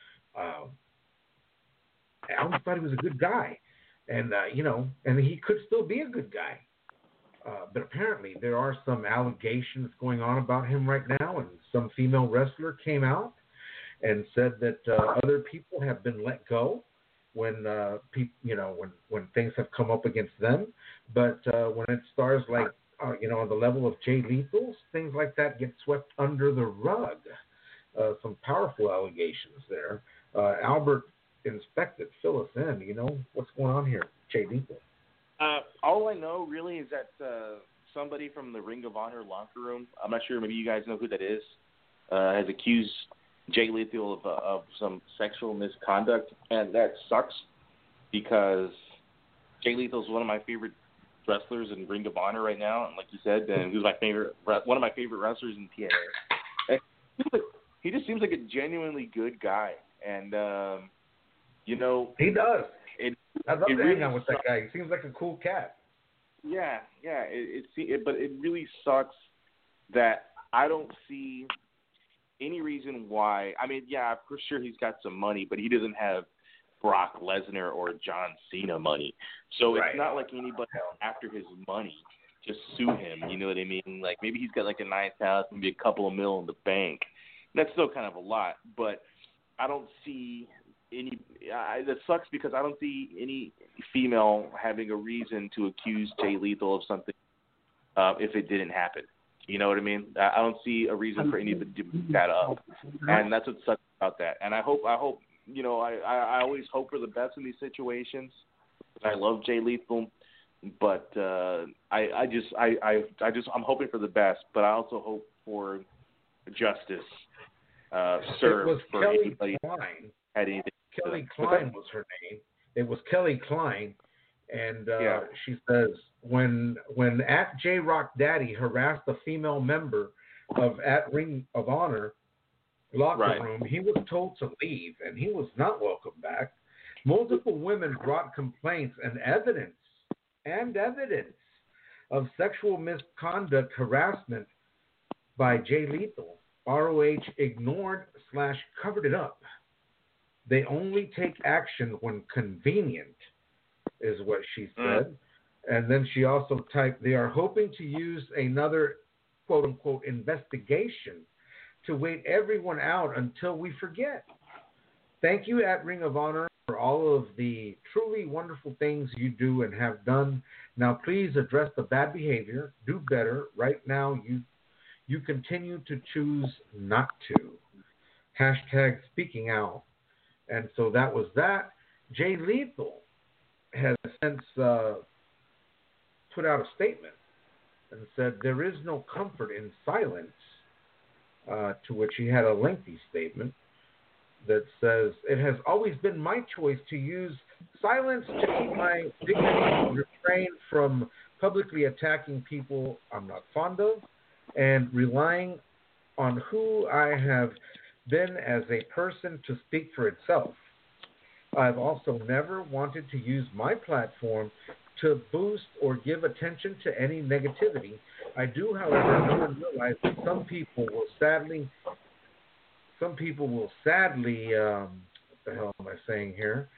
I always thought he was a good guy, and and he could still be a good guy. But apparently there are some allegations going on about him right now, and some female wrestler came out and said that other people have been let go when when things have come up against them. But when it stars like on the level of Jay Lethal's, things like that get swept under the rug. Some powerful allegations there. Albert Inspected, fill us in. What's going on here, Jay Lethal? All I know really is that somebody from the Ring of Honor locker room, I'm not sure, maybe you guys know who that is, has accused Jay Lethal of some sexual misconduct, and that sucks because Jay Lethal is one of my favorite wrestlers in Ring of Honor right now, and like you said, and he was one of my favorite wrestlers in TNA. And he just seems like a genuinely good guy, and he does. I love hanging out with that guy. He seems like a cool cat. Yeah. But it really sucks that I don't see any reason why. I mean, yeah, for sure he's got some money, but he doesn't have Brock Lesnar or John Cena money. So it's not like anybody after his money just sue him. You know what I mean? Like maybe he's got like a nice house, maybe a couple of mil in the bank. That's still kind of a lot, but I don't see any. That sucks because I don't see any female having a reason to accuse Jay Lethal of something if it didn't happen. You know what I mean? I don't see a reason for anybody to bring that up, and that's what sucks about that. And I hope. I always hope for the best in these situations. I love Jay Lethal, but I'm hoping for the best, but I also hope for justice served for anybody who had anything. Kelly Klein was her name. It was Kelly Klein, and she says when at J Rock Daddy harassed a female member of at Ring of Honor locker room, he was told to leave, and he was not welcome back. Multiple women brought complaints and evidence of sexual misconduct, harassment by Jay Lethal. ROH ignored / covered it up. They only take action when convenient, is what she said. And then she also typed, they are hoping to use another quote-unquote investigation to wait everyone out until we forget. Thank you at Ring of Honor for all of the truly wonderful things you do and have done. Now please address the bad behavior. Do better. Right now you continue to choose not to. Hashtag speaking out. And so that was that. Jay Lethal has since put out a statement and said there is no comfort in silence, to which he had a lengthy statement that says, it has always been my choice to use silence to keep my dignity, refrain from publicly attacking people I'm not fond of, and relying on who I have been as a person to speak for itself. I've also never wanted to use my platform to boost or give attention to any negativity. I do, however, know and realize that some people will sadly, what the hell am I saying here?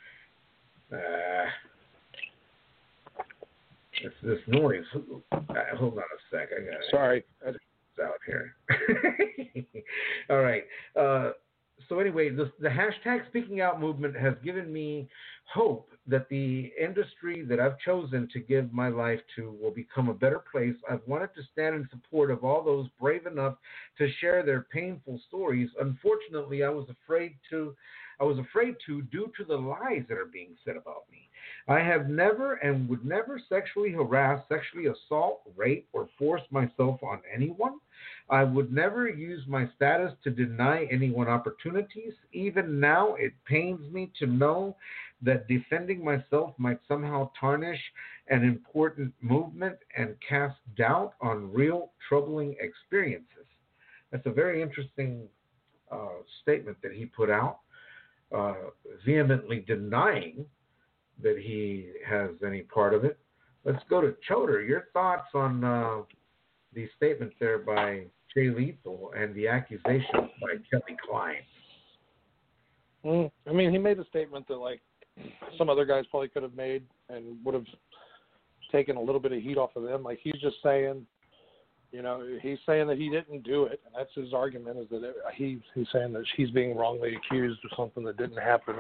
It's this noise. Hold on a sec. I got it. Sorry. Out here. All right. So anyway, the hashtag Speaking Out movement has given me hope that the industry that I've chosen to give my life to will become a better place. I've wanted to stand in support of all those brave enough to share their painful stories. Unfortunately, I was afraid to I was afraid to due to the lies that are being said about me. I have never and would never sexually harass, sexually assault, rape, or force myself on anyone. I would never use my status to deny anyone opportunities. Even now, it pains me to know that defending myself might somehow tarnish an important movement and cast doubt on real troubling experiences. That's a very interesting statement that he put out, vehemently denying that he has any part of it. Let's go to Choder. Your thoughts on the statement there by Jay Lethal and the accusations by Kelly Klein? I mean, he made a statement that, like, some other guys probably could have made and would have taken a little bit of heat off of them. Like, he's just saying, you know, he's saying that he didn't do it, and that's his argument, is that he's saying that she's being wrongly accused of something that didn't happen.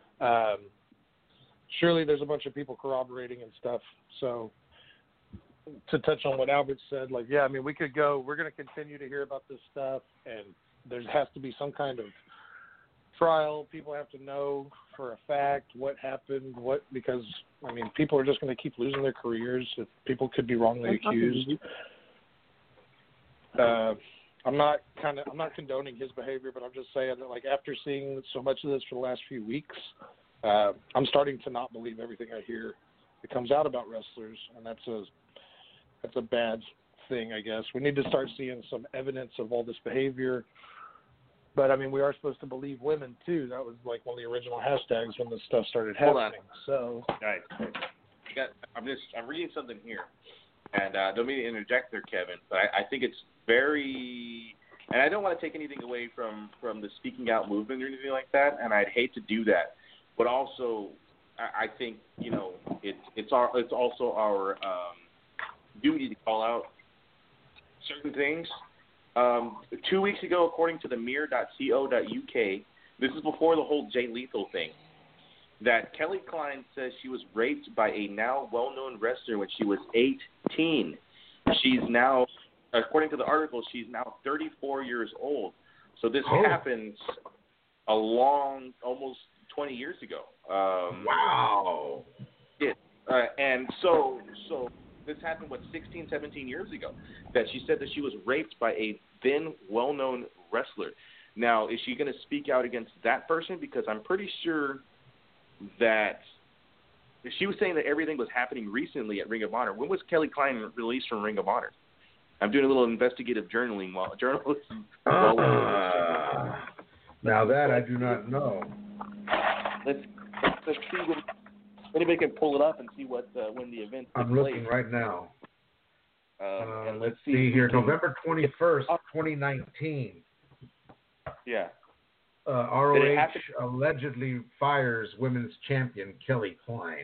Surely there's a bunch of people corroborating and stuff. So to touch on what Albert said, like, yeah, I mean, we're going to continue to hear about this stuff, and there has to be some kind of trial. People have to know for a fact what happened, because, I mean, people are just going to keep losing their careers if people could be wrongly accused. I'm not condoning his behavior, but I'm just saying that, like, after seeing so much of this for the last few weeks, I'm starting to not believe everything I hear that comes out about wrestlers, and that's a bad thing, I guess. We need to start seeing some evidence of all this behavior. But, I mean, we are supposed to believe women, too. That was, like, one of the original hashtags when this stuff started happening. So, guys, I'm reading something here. And don't mean to interject there, Kevin, but I think it's very – and I don't want to take anything away from the speaking out movement or anything like that, and I'd hate to do that. But also, I think, you know, it's also our duty to call out certain things. 2 weeks ago, according to the mirror.co.uk, this is before the whole Jay Lethal thing, that Kelly Klein says she was raped by a now well-known wrestler when she was 18. She's now, according to the article, she's now 34 years old. So this happened almost 20 years ago. Wow. Yeah. And so this happened, 16, 17 years ago, that she said that she was raped by a then well-known wrestler. Now, is she going to speak out against that person? Because I'm pretty sure that she was saying that everything was happening recently at Ring of Honor. When was Kelly Klein released from Ring of Honor? I'm doing a little investigative journalism. Now that I do not know. Let's see when anybody can pull it up and see what when the event. I'm looking right now. And let's see here, November 21st, 2019. Yeah. ROH allegedly fires women's champion Kelly Klein.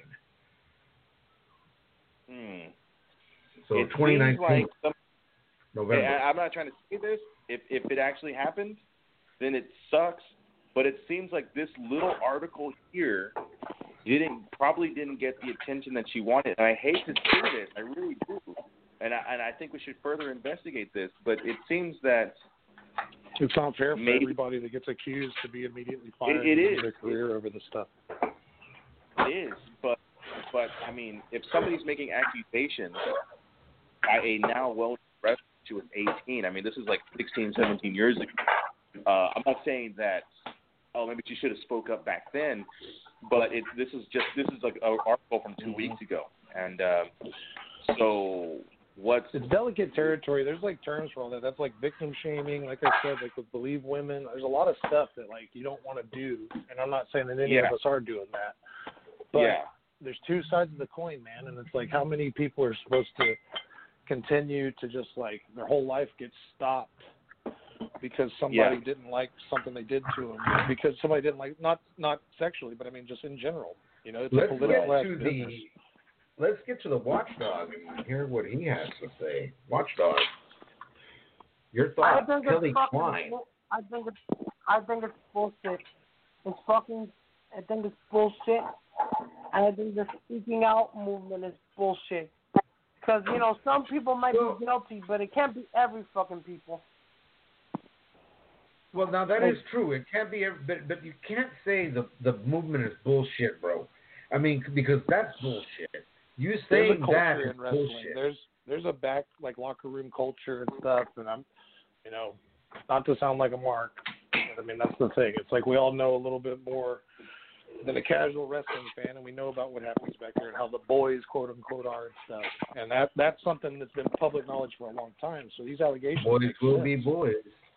So it 2019, like November. I'm not trying to say this. If it actually happened, then it sucks. But it seems like this little article here probably didn't get the attention that she wanted. And I hate to say this, I really do. And I think we should further investigate this. But it seems that it's not fair for everybody that gets accused to be immediately fired in their career over this stuff. It is, but I mean, if somebody's making accusations by a now well-known wrestler who was 18, I mean, this is like 16, 17 years ago. I'm not saying that, maybe she should have spoke up back then, but this is like an article from 2 weeks ago, and so. It's delicate territory. There's like terms for all that. That's like victim shaming, like I said, like with Believe Women. There's a lot of stuff that like you don't want to do, and I'm not saying that any of us are doing that. But there's two sides of the coin, man, and it's like how many people are supposed to continue to just like their whole life gets stopped because somebody didn't like something they did to them, because somebody didn't like not sexually, but I mean just in general. You know, it's a political business. Let's get to the Watchdog and hear what he has to say. Watchdog, your thoughts, Kelly Klein. I think it's bullshit. It's fucking. I think it's bullshit, and I think the speaking out movement is bullshit. Because some people might be guilty, but it can't be every fucking people. Well, now that is true. It can't be, but you can't say the movement is bullshit, bro. I mean, because that's bullshit. You saying that is bullshit. There's a locker room culture and stuff, and I'm, not to sound like a mark, but I mean that's the thing. It's like we all know a little bit more than a casual wrestling fan, and we know about what happens back there and how the boys, quote unquote, are and stuff. And that's something that's been public knowledge for a long time. So these allegations, boys will be boys.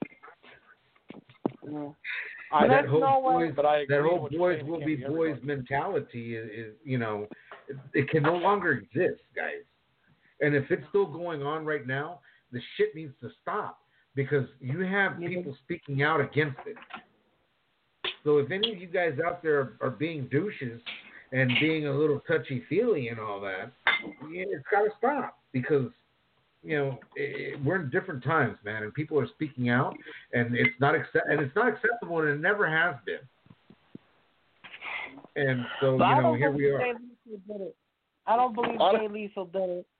That whole boys will be boys mentality is it can no longer exist, guys. And if it's still going on right now, the shit needs to stop because you have people speaking out against it. So if any of you guys out there are being douches and being a little touchy-feely and all that, it's got to stop because, we're in different times, man, and people are speaking out, and it's not acceptable, and it never has been. And so, here we are. I don't believe Jay Lethal did it.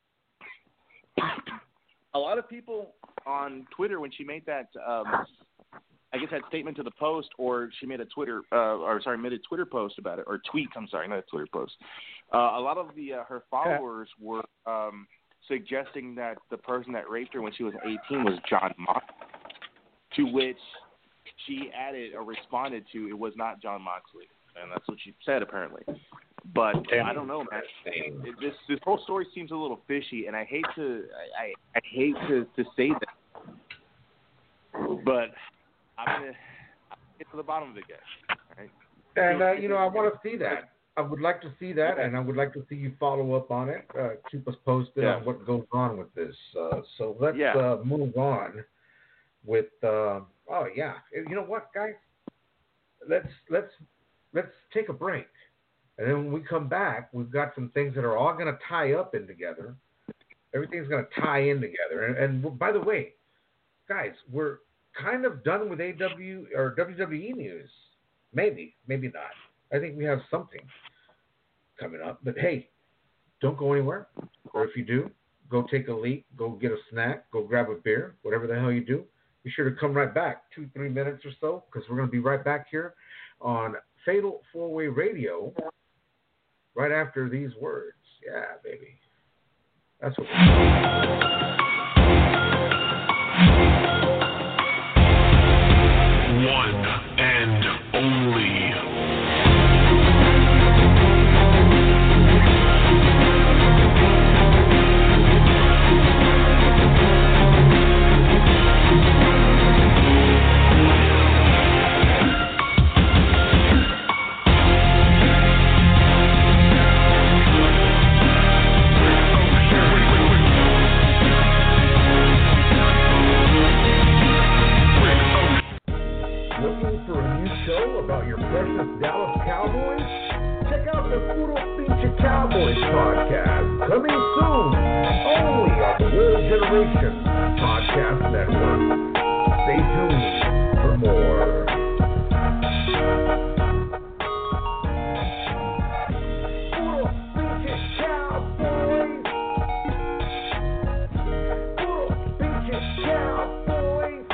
A lot of people on Twitter, when she made that, that statement to the Post, or she made a Twitter post about it, or tweet. I'm sorry, not a Twitter post. A lot of her followers were suggesting that the person that raped her when she was 18 was John Moxley, to which she added or responded to, it was not John Moxley, and that's what she said apparently. But I don't know, man. This whole story seems a little fishy, and I hate to say that, but I'm gonna get to the bottom of it, guys. Right? And I want to see that. I would like to see that, and I would like to see you follow up on it. Keep us posted on what goes on with this. So let's move on with. You know what, guys? Let's take a break, and then when we come back, we've got some things that are all going to tie up in together. Everything's going to tie in together. And by the way, guys, we're kind of done with AW or WWE news. Maybe not. I think we have something coming up. But hey, don't go anywhere. Or if you do, go take a leak, go get a snack, go grab a beer, whatever the hell you do. Be sure to come right back, 2-3 minutes or so, because we're going to be right back here on Fatal 4-Way Radio right after these words. Yeah, baby. That's what we're doing. One and only. About your precious Dallas Cowboys? Check out the Puro Pinche Cowboys podcast, coming soon, only on the World Generation Podcast Network. Stay tuned for more. Puro Pinche Cowboys! Puro Pinche Cowboys!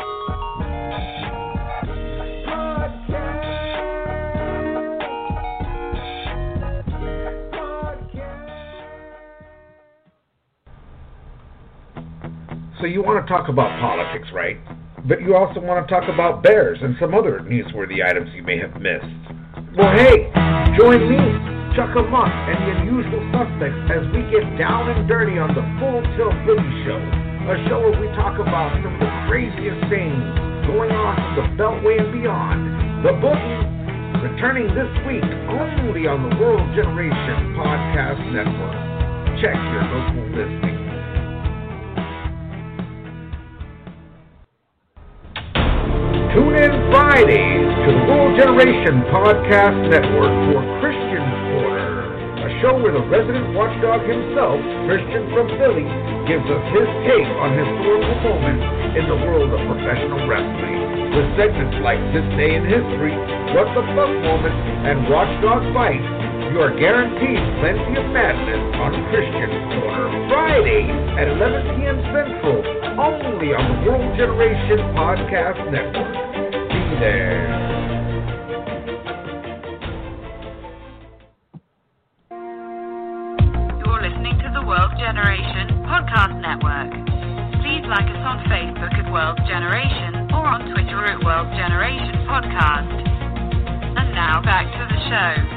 So you want to talk about politics, right? But you also want to talk about bears and some other newsworthy items you may have missed. Well, hey, join me, Chuck Amok, and the Unusual Suspects as we get down and dirty on the Full Tilt Boogie Show, a show where we talk about some of the craziest things going on from the Beltway and beyond. The Boogie, returning this week only on the World Generation Podcast Network. Check your local listing. Tune in Fridays to the World Generation Podcast Network for Christian's Corner, a show where the resident watchdog himself, Christian from Philly, gives us his take on historical moments in the world of professional wrestling. With segments like This Day in History, What the Fuck Moment, and Watchdog Fight, you are guaranteed plenty of madness on Christian's Corner, Fridays at 11 p.m. Central, only on the World Generation Podcast Network. there. You're listening to the World Generation Podcast Network. Please like us on Facebook at World Generation or on Twitter at World Generation Podcast. And now back to the show.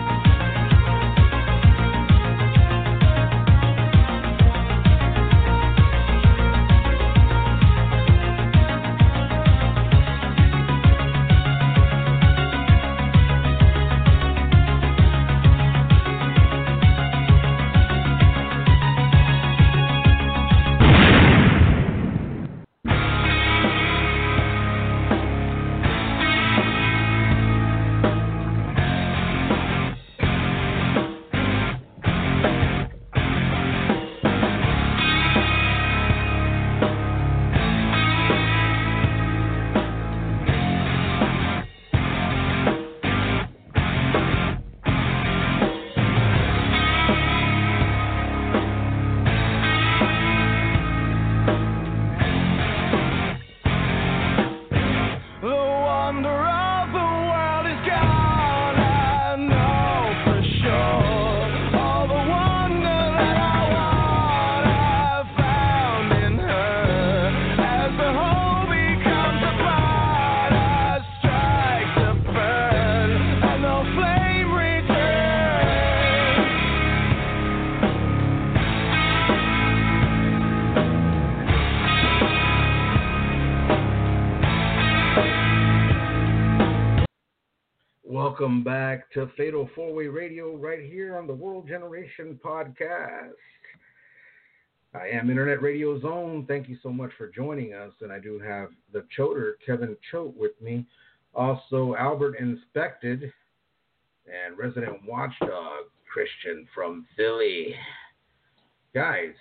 Welcome back to Fatal 4-Way Radio right here on the World Generation Podcast. I am Internet Radio Zone. Thank you so much for joining us. And I do have the Choder, Kevin Choate, with me. Also, Albert Inspected and resident watchdog, Christian from Philly. Guys,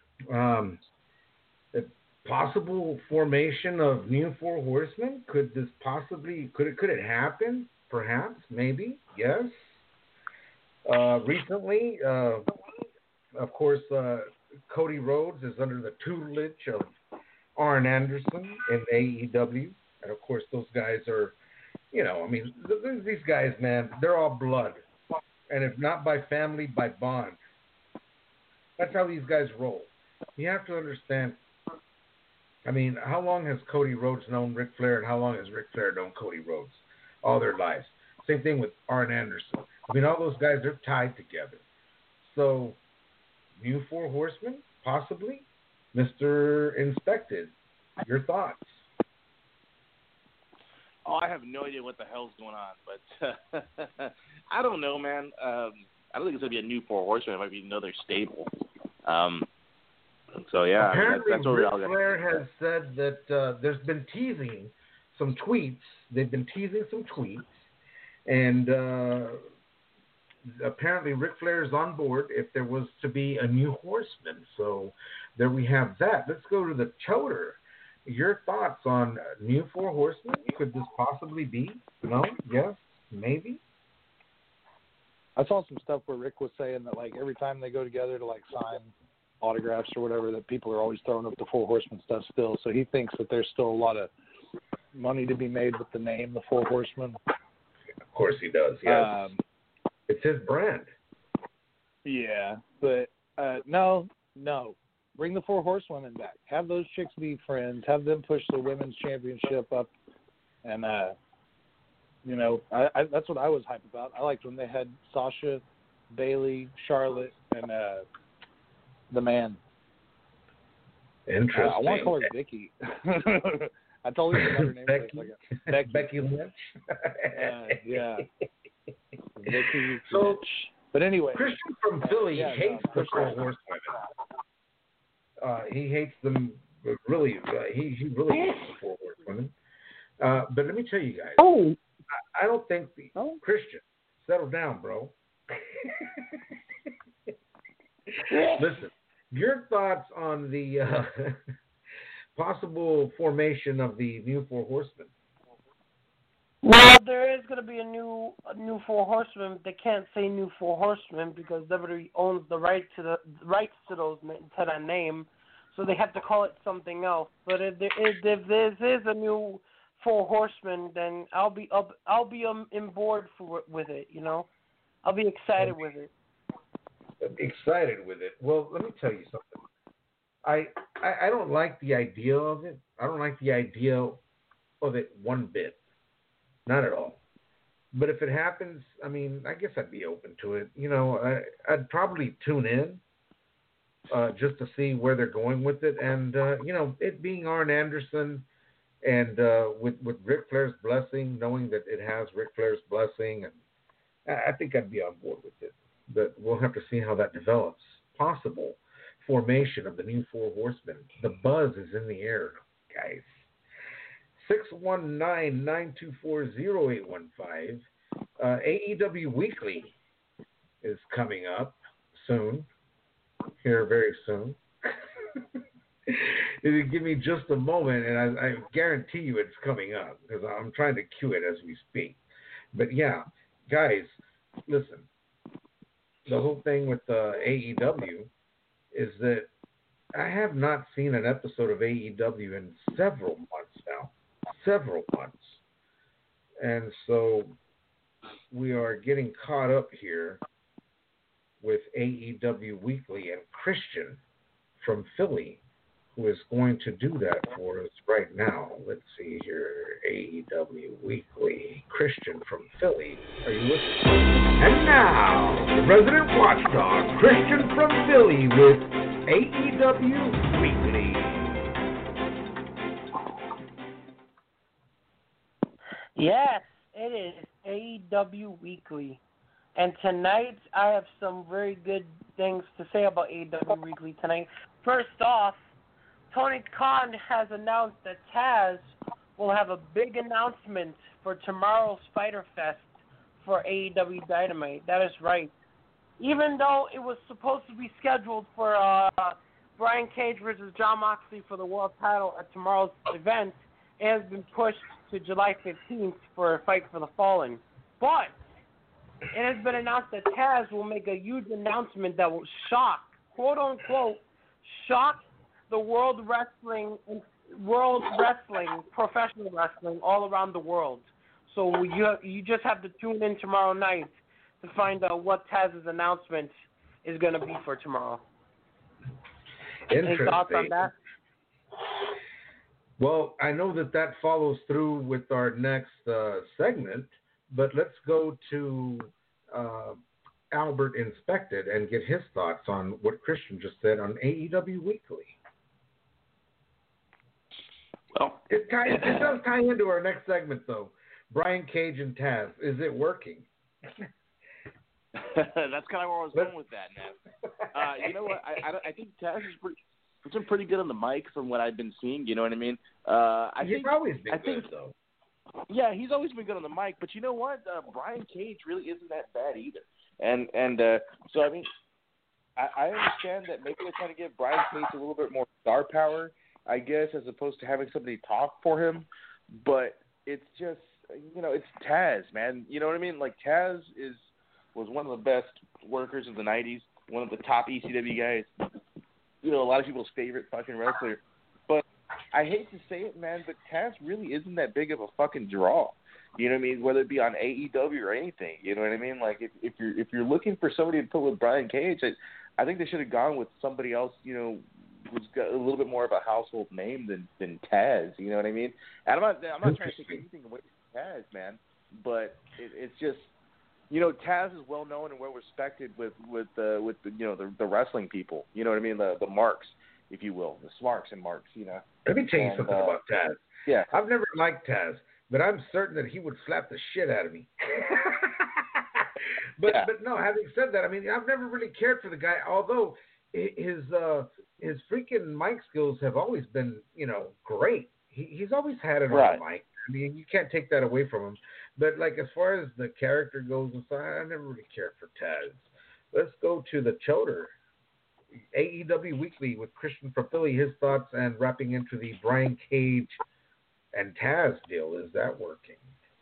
the possible formation of New Four Horsemen, could it happen? Perhaps, maybe, yes. Recently, of course, Cody Rhodes is under the tutelage of Arn Anderson in AEW. And, of course, those guys are, these guys, man, they're all blood. And if not by family, by bond. That's how these guys roll. You have to understand, how long has Cody Rhodes known Ric Flair, and how long has Ric Flair known Cody Rhodes? All their lives. Same thing with Arn Anderson. All those guys are tied together. So, New Four Horsemen, possibly. Mr. Inspected, your thoughts? Oh, I have no idea what the hell's going on, but I don't know, man. I don't think it's going to be a New Four Horsemen. It might be another stable. So, yeah. Apparently, that's what Ric Flair has said that there's been teasing some tweets. They've been teasing some tweets, and apparently Ric Flair is on board if there was to be a New Horseman. So there we have that. Let's go to the Choder. Your thoughts on New Four Horsemen? Could this possibly be? No? Yes? Maybe? I saw some stuff where Rick was saying that, every time they go together to, sign autographs or whatever, that people are always throwing up the Four Horsemen stuff still. So he thinks that there's still a lot of money to be made with the name, the Four Horsemen. Of course he does, yes. It's his brand. Yeah, but no. Bring the Four Horsewomen back. Have those chicks be friends. Have them push the women's championship up. And, that's what I was hyped about. I liked when they had Sasha, Bayley, Charlotte, and the Man. Interesting. I want to call her Vicky. I told you another name. Becky Lynch. Yeah. Vicky Lynch. But anyway. Christian from Philly hates the Four Horsewomen. He hates them really. He really hates the Four Horsewomen. But let me tell you guys. Oh. I don't think Christian, settle down, bro. Listen, your thoughts on the possible formation of the New Four Horsemen? Well, there is going to be a new Four Horsemen. They can't say New Four Horsemen because WWE owns the rights to that name, so they have to call it something else. But if this is a new Four Horsemen, then I'll be in board with it. You know, I'll be excited with it. Excited with it. Well, let me tell you something. I don't like the idea of it. I don't like the idea of it one bit. Not at all. But if it happens, I mean, I guess I'd be open to it. You know, I'd probably tune in just to see where they're going with it. And, you know, it being Arn Anderson and with Ric Flair's blessing, knowing that it has Ric Flair's blessing, and I think I'd be on board with it. But we'll have to see how that develops. Possible formation of the new Four Horsemen. The buzz is in the air, guys. 619-924-0815. AEW Weekly is coming up soon. Here very soon. It'll give me just a moment, and I guarantee you it's coming up because I'm trying to cue it as we speak. But yeah, guys, listen. The whole thing with AEW is that I have not seen an episode of AEW in several months now. Several months. And so we are getting caught up here with AEW Weekly and Christian from Philly, who is going to do that for us right now. Let's see here. AEW Weekly. Christian from Philly. Are you listening? And now, the resident watchdog, Christian from Philly with AEW Weekly. Yes, it is AEW Weekly. And tonight, I have some very good things to say about AEW Weekly tonight. First off, Tony Khan has announced that Taz will have a big announcement for tomorrow's Fyter Fest for AEW Dynamite. That is right. Even though it was supposed to be scheduled for Brian Cage versus Jon Moxley for the world title at tomorrow's event, it has been pushed to July 15th for a Fight for the Fallen. But it has been announced that Taz will make a huge announcement that will shock, quote unquote, shock the world wrestling, professional wrestling all around the world. So you just have to tune in tomorrow night to find out what Taz's announcement is going to be for tomorrow. Any thoughts on that? Well, I know that follows through with our next segment, but let's go to Albert Inspected and get his thoughts on what Christian just said on AEW Weekly. Well, it does tie into our next segment, though. Brian Cage and Taz, is it working? That's kind of where I was going with that, man. You know what? I think Taz is pretty good on the mic from what I've been seeing. You know what I mean? He's always been good, though. Yeah, he's always been good on the mic. But you know what? Brian Cage really isn't that bad either. And so I mean, I understand that maybe they're trying to give Brian Cage a little bit more star power, I guess, as opposed to having somebody talk for him. But it's just, you know, it's Taz, man. You know what I mean? Like, Taz was one of the best workers of the 90s, one of the top ECW guys, you know, a lot of people's favorite fucking wrestler. But I hate to say it, man, but Taz really isn't that big of a fucking draw. You know what I mean? Whether it be on AEW or anything. You know what I mean? Like, if you're looking for somebody to put with Brian Cage, I think they should have gone with somebody else, you know, who's got a little bit more of a household name than Taz. You know what I mean? And I'm not trying to take anything away from Taz, man, but it's just, you know, Taz is well known and well respected with the you know, the wrestling people. You know what I mean? The marks, if you will, the Smarks and Marks. You know. Let me tell you something about Taz. Yeah. I've never liked Taz, but I'm certain that he would slap the shit out of me. But no, having said that, I mean, I've never really cared for the guy, although his freaking mic skills have always been, you know, great. He's always had it on the mic. I mean, you can't take that away from him. But, like, as far as the character goes and stuff, I never really cared for Taz. Let's go to the Choder. AEW Weekly with Christian from Philly, his thoughts, and wrapping into the Brian Cage and Taz deal. Is that working?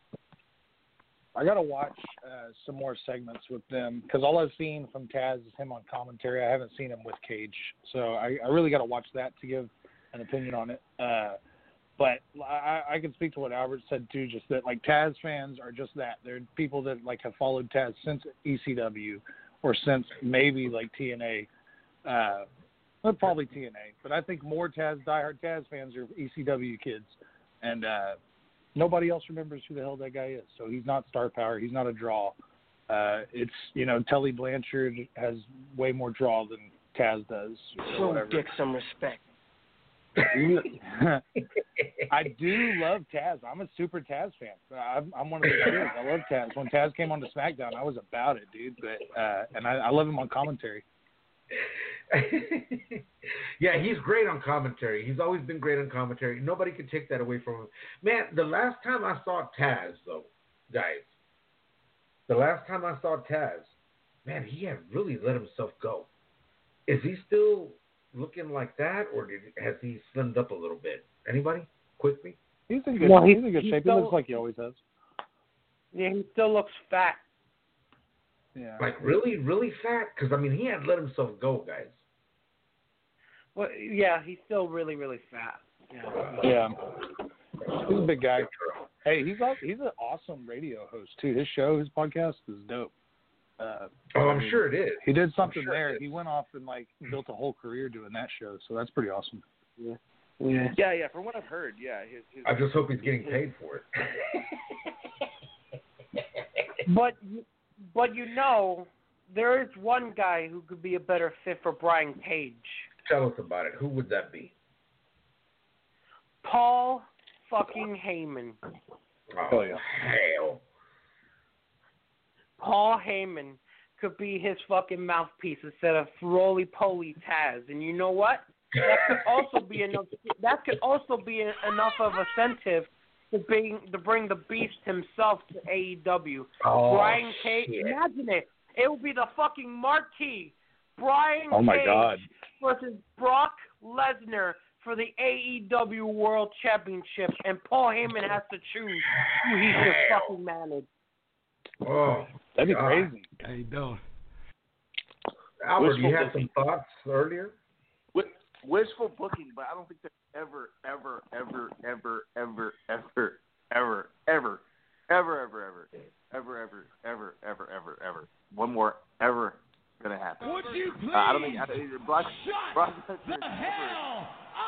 I got to watch some more segments with them because all I've seen from Taz is him on commentary. I haven't seen him with Cage. So I really got to watch that to give an opinion on it. But I can speak to what Albert said too, just that like Taz fans are just that. They're people that like have followed Taz since ECW or since maybe like TNA. Well, probably TNA, but I think more diehard Taz fans are ECW kids, and nobody else remembers who the hell that guy is. So he's not star power. He's not a draw. It's Tully Blanchard has way more draw than Taz does. Show Dick some respect. I do love Taz. I'm a super Taz fan. I'm one of those kids. I love Taz. When Taz came on to SmackDown, I was about it, dude. But and I love him on commentary. Yeah, he's great on commentary. He's always been great on commentary. Nobody can take that away from him. Man, the last time I saw Taz, though, guys, man, he had really let himself go. Is he still looking like that, or has he slimmed up a little bit? Anybody? Quickly? He's in good shape. He looks like he always has. Yeah, he still looks fat. Yeah. Like really, really fat? Because, I mean, he had let himself go, guys. Well, yeah, he's still really, really fat. Yeah. He's a big guy. Hey, he's an awesome radio host, too. His show, his podcast is dope. I'm sure it is. He did something there. He went off and built a whole career doing that show, so that's pretty awesome. Yeah. From what I've heard, yeah. I just hope he's getting paid for it. But there is one guy who could be a better fit for Brian Cage. Tell us about it. Who would that be? Paul fucking Heyman. Oh, yeah. Hell. Paul Heyman could be his fucking mouthpiece instead of roly-poly Taz. And you know what? That could also be enough. That could also be enough of a incentive to bring the Beast himself to AEW. Oh, Brian Cage. shit. Imagine it. It will be the fucking marquee. Brian Oh my Cage God. versus Brock Lesnar for the AEW World Championship, and Paul Heyman has to choose who he should fucking manage. Oh, that'd be God. crazy. How you doing? Albert, you had some thoughts earlier? Wishful booking, but I don't think there's ever, one more ever gonna happen. Would you please I don't think Brock the hell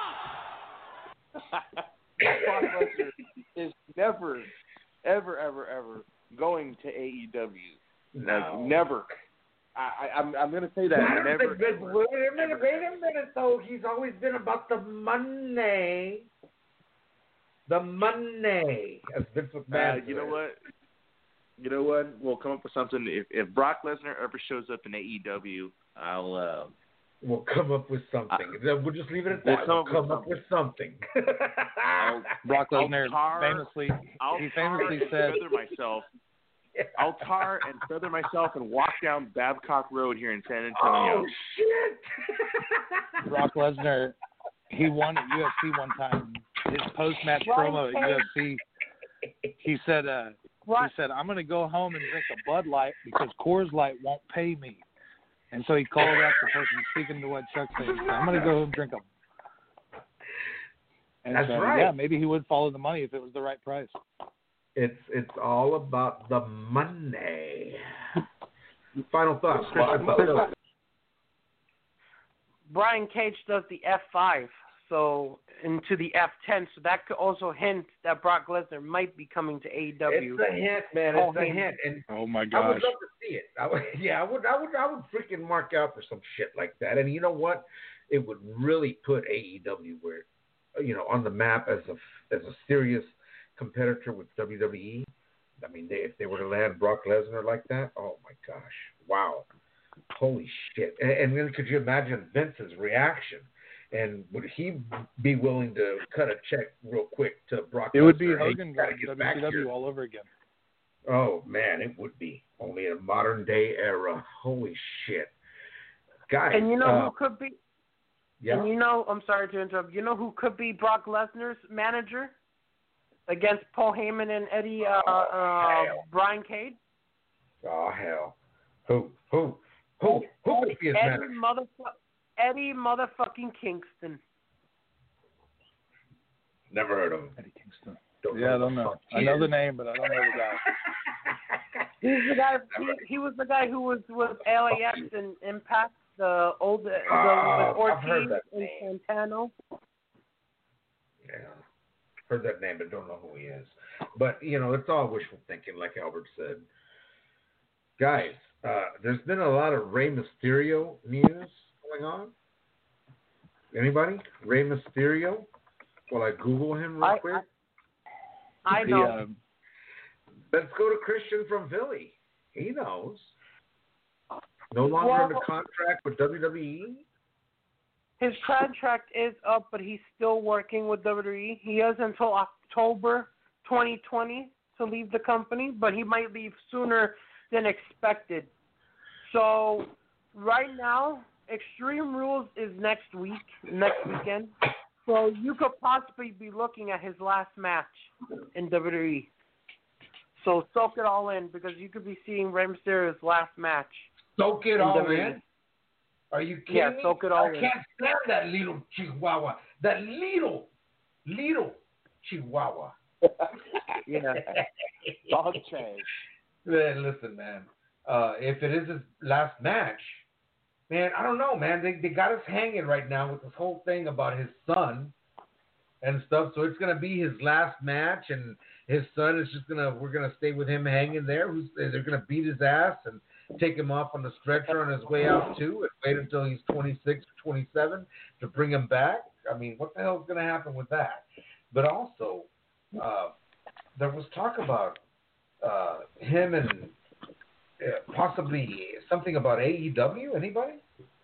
up? Brock Lesnar is never, ever going to AEW. No. Never. I'm going to say that. Never. Wait a minute, though. He's always been about the money. The money. As Vince McMahon you know what? We'll come up with something. If Brock Lesnar ever shows up in AEW, we'll come up with something. We'll just leave it at that. We'll come up with something. Brock Lesnar famously said, I'll tar and feather myself and walk down Babcock Road here in San Antonio. Oh, shit! Brock Lesnar, he won at UFC one time. His post-match promo at UFC, he said, I'm going to go home and drink a Bud Light because Coors Light won't pay me. And so he called out the person speaking to what Chuck said. He said, I'm going to go home and drink a. And That's so, right. Yeah, maybe he would follow the money if it was the right price. It's all about the money. Final thoughts. Brian Cage does the F5, so into the F10, so that could also hint that Brock Lesnar might be coming to AEW. It's a hint, man. It's a hint. And oh my I gosh! would love to see it. I would freaking mark out for some shit like that. And you know what? It would really put AEW where, on the map as a serious competitor with WWE. I mean, if they were to land Brock Lesnar like that, oh my gosh, wow, holy shit! And then could you imagine Vince's reaction? And would he be willing to cut a check real quick to Brock Lesnar? It would be Hogan going to WCW all over again. Oh man, it would be only in a modern day era. Holy shit, guys! And you know who could be? Yeah. And I'm sorry to interrupt. You know who could be Brock Lesnar's manager against Paul Heyman and Eddie Brian Cage? Oh hell, who could be his manager? Eddie motherfucking Kingston. Never heard of him. Eddie Kingston. I don't know. I know the name, but I don't know the guy. He's the guy. He was the guy who was with LAX and Impact. The Ortiz and Santano. Yeah, heard that name, but don't know who he is. But it's all wishful thinking, like Albert said. Guys, there's been a lot of Rey Mysterio news going on. Anybody? Rey Mysterio? While I Google him real quick. I know. Let's go to Christian from Philly. He knows. No longer under contract with WWE? His contract is up, but he's still working with WWE. He has until October 2020 to leave the company, but he might leave sooner than expected. So right now, Extreme Rules is next weekend. So you could possibly be looking at his last match in WWE. So soak it all in, because you could be seeing Rey Mysterio's last match. Soak it all in? Are you kidding me? Soak it all in. I can't stand that little chihuahua. That little chihuahua. Yeah. Dog change. Listen, man. If it is his last match, man, I don't know, man. They got us hanging right now with this whole thing about his son and stuff. So it's gonna be his last match, and his son is we're gonna stay with him hanging there. They're gonna beat his ass and take him off on the stretcher on his way out too, and wait until he's 26 or 27 to bring him back. I mean, what the hell is gonna happen with that? But also, there was talk about him and possibly something about AEW. Anybody?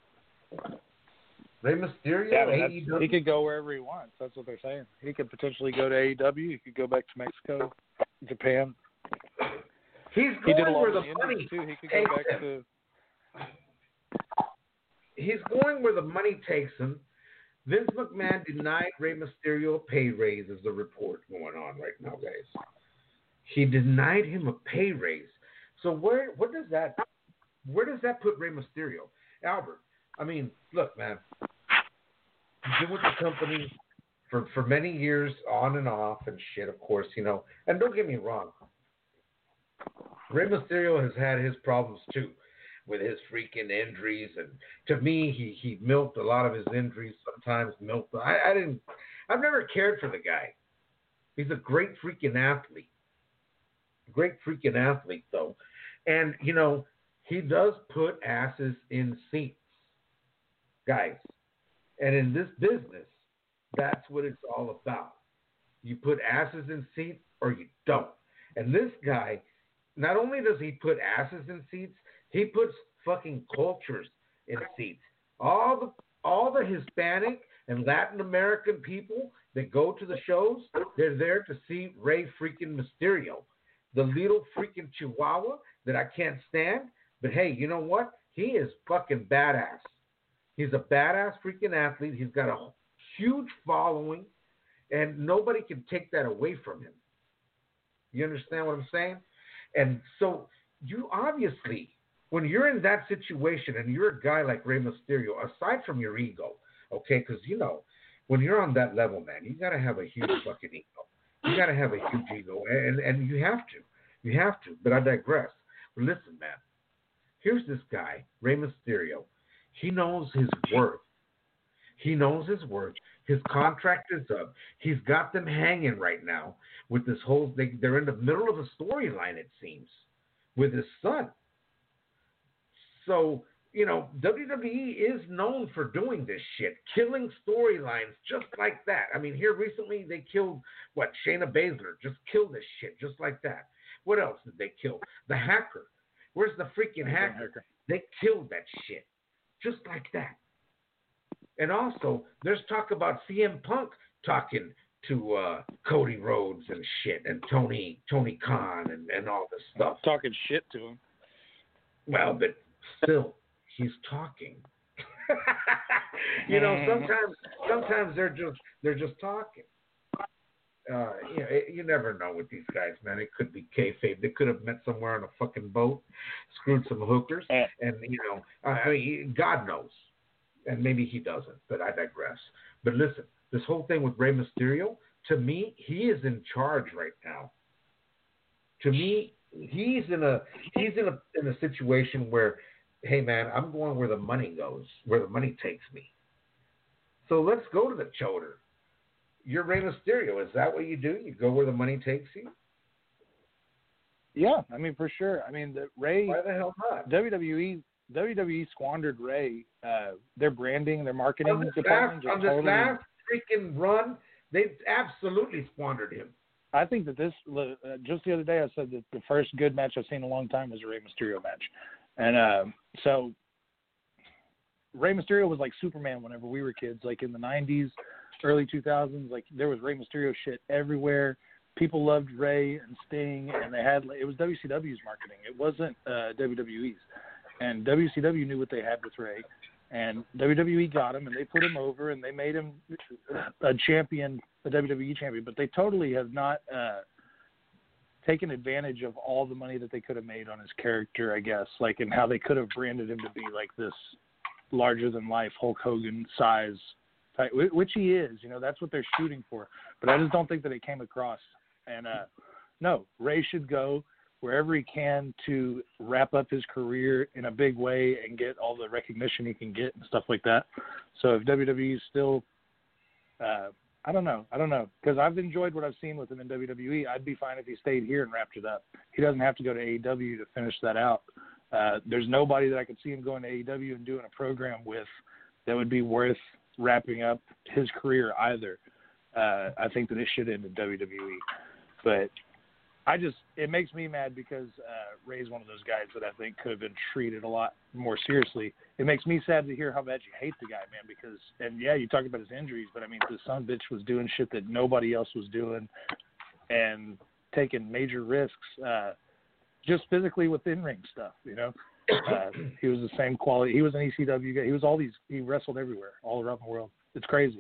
Rey Mysterio, AEW? He could go wherever he wants. That's what they're saying. He could potentially go to AEW. He could go back to Mexico, Japan. He's going where the money too. He could go back to. He's going where the money takes him. Vince McMahon denied Rey Mysterio a pay raise, is the report going on right now, guys. He denied him a pay raise. So where does that put Rey Mysterio? Albert, I mean, look, man. He's been with the company for many years, on and off and shit, of course, And don't get me wrong. Rey Mysterio has had his problems too, with his freaking injuries, and to me, he milked a lot of his injuries. Sometimes milked. I've never cared for the guy. He's a great freaking athlete. Great freaking athlete, though, and he does put asses in seats, guys. And in this business, that's what it's all about. You put asses in seats or you don't. And this guy, not only does he put asses in seats, he puts fucking cultures in seats. All the Hispanic and Latin American people that go to the shows, they're there to see Rey freaking Mysterio, the little freaking chihuahua that I can't stand. But hey, you know what? He is fucking badass. He's a badass freaking athlete. He's got a huge following, and nobody can take that away from him. You understand what I'm saying? And so you obviously, when you're in that situation and you're a guy like Rey Mysterio, aside from your ego, okay, because, when you're on that level, man, you got to have a huge fucking ego. You got to have a huge ego, and you have to. You have to, but I digress. But listen, man, here's this guy, Rey Mysterio. He knows his worth. He knows his worth. His contract is up. He's got them hanging right now with this whole thing. They're in the middle of a storyline, it seems, with his son. So, WWE is known for doing this shit, killing storylines just like that. I mean, here recently they killed, Shayna Baszler, just killed this shit just like that. What else did they kill? The Hacker. Where's the freaking Hacker? They killed that shit just like that. And also, there's talk about CM Punk talking to Cody Rhodes and shit, and Tony Khan and all this stuff. Talking shit to him. Well, but still, he's talking. Sometimes they're just talking. You never know with these guys, man. It could be kayfabe. They could have met somewhere on a fucking boat, screwed some hookers, and God knows. And maybe he doesn't, but I digress. But listen, this whole thing with Rey Mysterio, to me, he is in charge right now. To me, he's in a situation where, hey man, I'm going where the money goes, where the money takes me. So let's go to the choder. You're Rey Mysterio. Is that what you do? You go where the money takes you? Yeah, I mean, for sure. I mean, Rey. Why the hell not? WWE squandered Rey. Their branding, their marketing department. On this last freaking run, they absolutely squandered him. I think that this, just the other day, I said that the first good match I've seen in a long time was a Rey Mysterio match. And so Rey Mysterio was like Superman whenever we were kids, like in the 90s, early 2000s. Like there was Rey Mysterio shit everywhere. People loved Rey and Sting, and it was WCW's marketing. It wasn't WWE's. And WCW knew what they had with Rey. And WWE got him, and they put him over, and they made him a champion, a WWE champion. But they totally have not taken advantage of all the money that they could have made on his character, I guess, like, and how they could have branded him to be like this larger-than-life Hulk Hogan size type, which he is. You know, that's what they're shooting for. But I just don't think that it came across. And no, Rey should go wherever he can to wrap up his career in a big way and get all the recognition he can get and stuff like that. So if WWE is still, I don't know, because I've enjoyed what I've seen with him in WWE. I'd be fine if he stayed here and wrapped it up. He doesn't have to go to AEW to finish that out. There's nobody that I could see him going to AEW and doing a program with that would be worth wrapping up his career either. I think that it should end in WWE. But it makes me mad because Rey's one of those guys that I think could have been treated a lot more seriously. It makes me sad to hear how bad you hate the guy, man, because, and yeah, you talk about his injuries, but I mean, the son of a bitch was doing shit that nobody else was doing and taking major risks, just physically with in-ring stuff, you know? He was the same quality. He was an ECW guy. He wrestled everywhere, all around the world. It's crazy.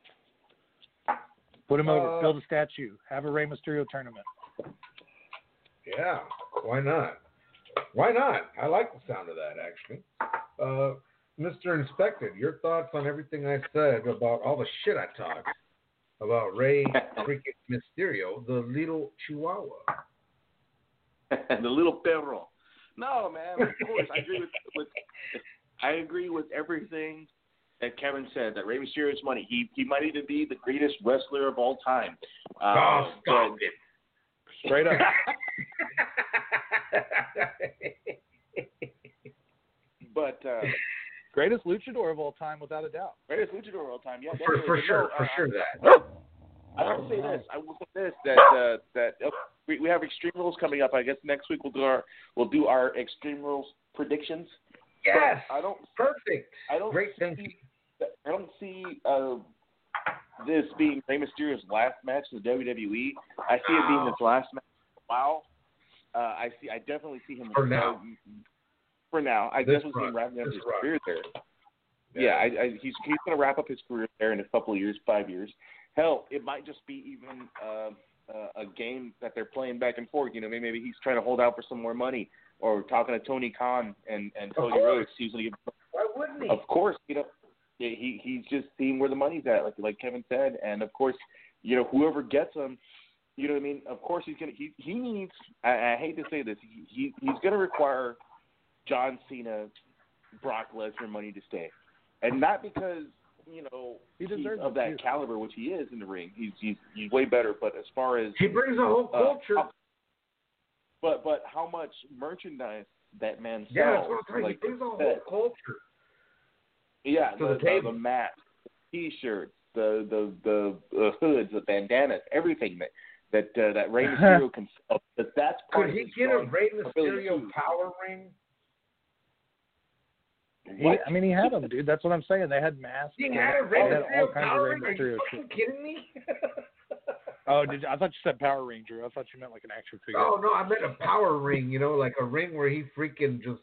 Put him over, build a statue, have a Rey Mysterio tournament. Yeah, why not? Why not? I like the sound of that, actually. Mr. Inspector, your thoughts on everything I said about all the shit I talked about Rey freaking Mysterio, the little chihuahua. The little perro. No, man, of course. I agree with everything that Kevin said, that Rey Mysterio's money. He might even be the greatest wrestler of all time. Stop it. Straight up. But greatest luchador of all time, without a doubt. Greatest luchador of all time, yeah. For sure that. I will say this, that we have Extreme Rules coming up. I guess next week we'll do our Extreme Rules predictions. Yes. Perfect. Great thinking. I don't see this being Rey Mysterio's last match in the WWE. I see it being his last match for a while. I definitely see him for now. For now, I definitely see him wrapping up his career there. Yeah, he's going to wrap up his career there in a couple of years, 5 years. Hell, it might just be even a game that they're playing back and forth. You know, maybe he's trying to hold out for some more money, or talking to Tony Khan and Cody Rhodes. Why wouldn't he? Of course, you know. He's just seeing where the money's at, like Kevin said, and of course, you know, whoever gets him, you know what I mean. Of course, he needs. I hate to say this, he's gonna require John Cena, Brock Lesnar money to stay, and not because you know he's of that caliber, which he is in the ring. He's way better, but as far as he brings a whole culture. But how much merchandise that man sells? Yeah, that's what I'm saying. He brings a whole culture. Yeah, the mats, the T-shirts, the hoods, the bandanas, everything that Rey Mysterio can sell. But that's part Could he get a Rey Mysterio power ring? He had them, dude. That's what I'm saying. They had masks. He had a Rey Mysterio power ring? Are you fucking kidding me? Oh, I thought you said Power Ranger. I thought you meant like an action figure. Oh, no, I meant a power ring, you know, like a ring where he freaking just...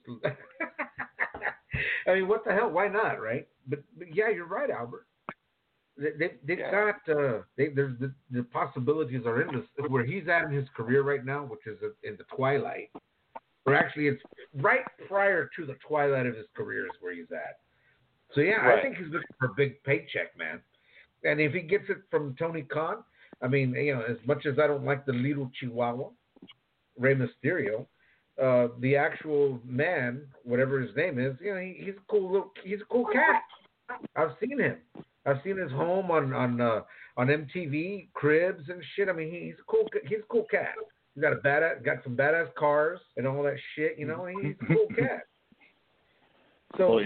I mean, what the hell? Why not, right? But yeah, you're right, Albert. They've got there's the possibilities are endless. Where he's at in his career right now, which is in the twilight, or actually it's right prior to the twilight of his career is where he's at. So yeah, right. I think he's looking for a big paycheck, man. And if he gets it from Tony Khan, I mean, as much as I don't like the little Chihuahua, Rey Mysterio, the actual man, whatever his name is, he's a cool cat. I've seen him. I've seen his home on MTV, cribs and shit. I mean, he's a cool cat. He's got some badass cars and all that shit. He's a cool cat. So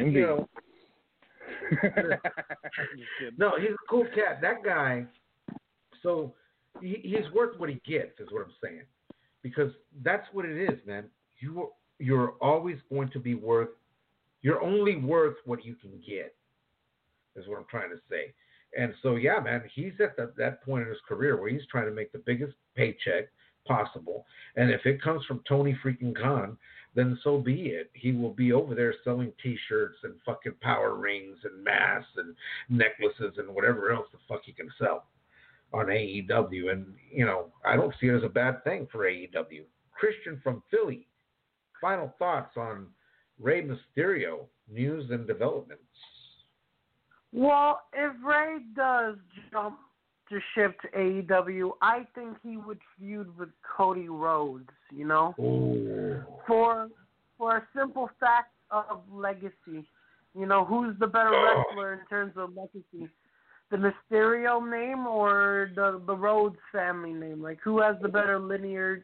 no, he's a cool cat. That guy. So he's worth what he gets, is what I'm saying, because that's what it is, man. You're always going to be worth. You're only worth what you can get, is what I'm trying to say. And so, yeah, man, he's at that point in his career where he's trying to make the biggest paycheck possible. And if it comes from Tony freaking Khan, then so be it. He will be over there selling T-shirts and fucking power rings and masks and necklaces and whatever else the fuck he can sell on AEW. And, I don't see it as a bad thing for AEW. Christian from Philly, final thoughts on Rey Mysterio, news and developments. Well, if Rey does jump to ship to AEW, I think he would feud with Cody Rhodes, Ooh. For a simple fact of legacy. Who's the better wrestler in terms of legacy? The Mysterio name or the Rhodes family name? Like, who has the better lineage?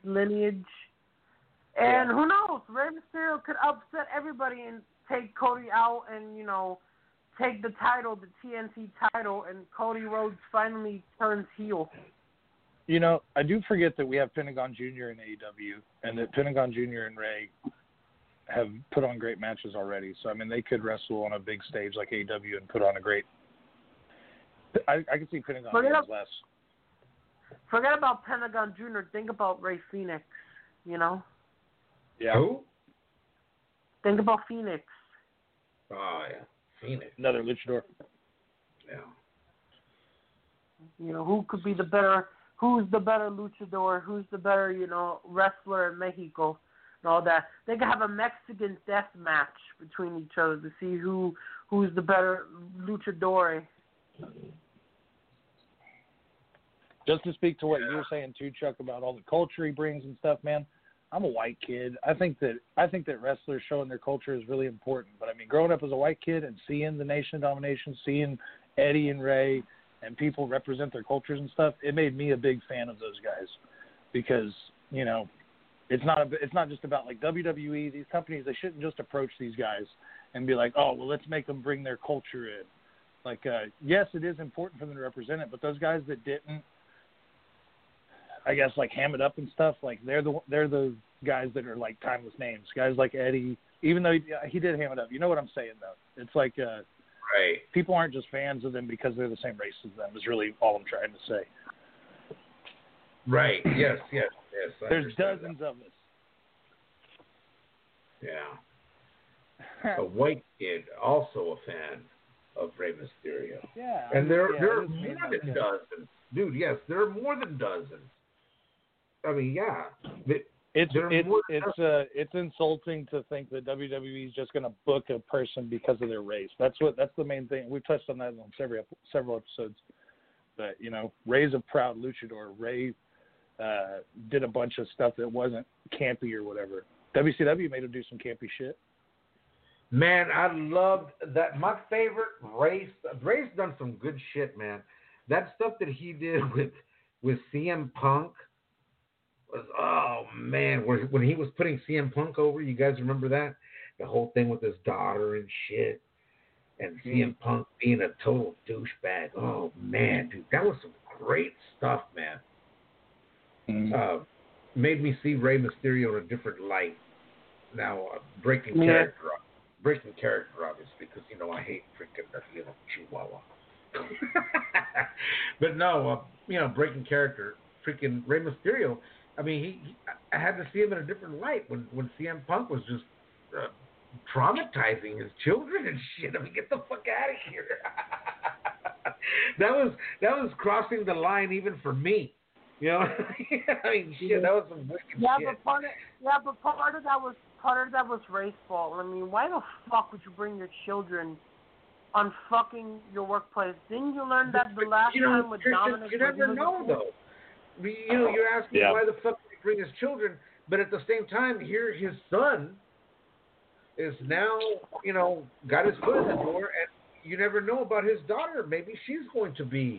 And who knows? Rey Mysterio could upset everybody and take Cody out and, take the title, the TNT title, and Cody Rhodes finally turns heel. I do forget that we have Pentagon Jr. in AEW, and that Pentagon Jr. and Rey have put on great matches already. So, I mean, they could wrestle on a big stage like AEW and put on a great... I can see Pentagon Jr.'s last. Forget about Pentagon Jr. Think about Rey Fenix, Yeah. Who? Think about Phoenix. Oh, yeah. Phoenix. Another luchador. Yeah. Who could be the better? Who's the better luchador? Who's the better, wrestler in Mexico and all that? They could have a Mexican death match between each other to see who's the better luchador. Just to speak to what you were saying too, Chuck, about all the culture he brings and stuff, man. I'm a white kid. I think that wrestlers showing their culture is really important. But I mean, growing up as a white kid and seeing the Nation of Domination, seeing Eddie and Rey and people represent their cultures and stuff, it made me a big fan of those guys because it's not just about like WWE. These companies, they shouldn't just approach these guys and be like, oh, well, let's make them bring their culture in. Like, yes, it is important for them to represent it, but those guys that didn't, I guess, like ham it up and stuff, like they're the guys that are like timeless names. Guys like Eddie, even though he did ham it up. You know what I'm saying, though? It's like right. People aren't just fans of them because they're the same race as them. Is really all I'm trying to say. Right. Yes. There's dozens of us. Yeah. A white kid, also a fan of Rey Mysterio. Yeah. And there are more than dozens. Dude, yes, there are more than dozens. I mean, yeah. It's insulting to think that WWE is just going to book a person because of their race. That's the main thing. We've touched on that on several episodes. But Rey's a proud luchador. Rey did a bunch of stuff that wasn't campy or whatever. WCW made him do some campy shit. Man, I loved that. My favorite Rey's done some good shit, man. That stuff that he did with CM Punk was, oh man, when he was putting CM Punk over, you guys remember that? The whole thing with his daughter and shit, and CM Punk being a total douchebag. Oh man, dude, that was some great stuff, man. Made me see Rey Mysterio in a different light. Now, breaking character, obviously, because I hate freaking Chihuahua. But no, breaking character, freaking Rey Mysterio. I mean, I had to see him in a different light when CM Punk was just traumatizing his children and shit. I mean, get the fuck out of here. that was crossing the line even for me. I mean, shit, that was some wicked shit. But part of that was Rey's fault. I mean, why the fuck would you bring your children on fucking your workplace. Didn't you learn that the last time with Dominic? You never know, though. You're asking why the fuck did he bring his children, but at the same time, here his son is now, got his foot in the door, and you never know about his daughter. Maybe she's going to be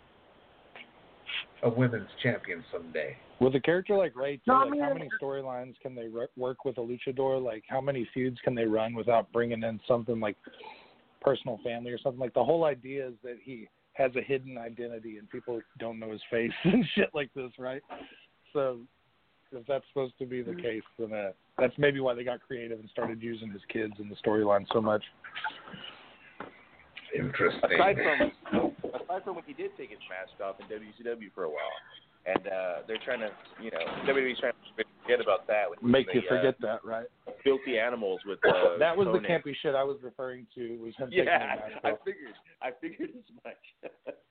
a women's champion someday. With a character like Ray, too, how many storylines can they work with a luchador? Like, how many feuds can they run without bringing in something like personal family or something? Like, the whole idea is that he has a hidden identity and people don't know his face and shit like this, right? So if that's supposed to be the case, then that's maybe why they got creative and started using his kids in the storyline so much. Interesting. Aside from when he did take his mask off in WCW for a while, and they're trying to, WWE's trying to forget about that. Make you forget that, right? Filthy animals with that was Conan. The campy shit I was referring to. Was him taking his mask off. I figured as much.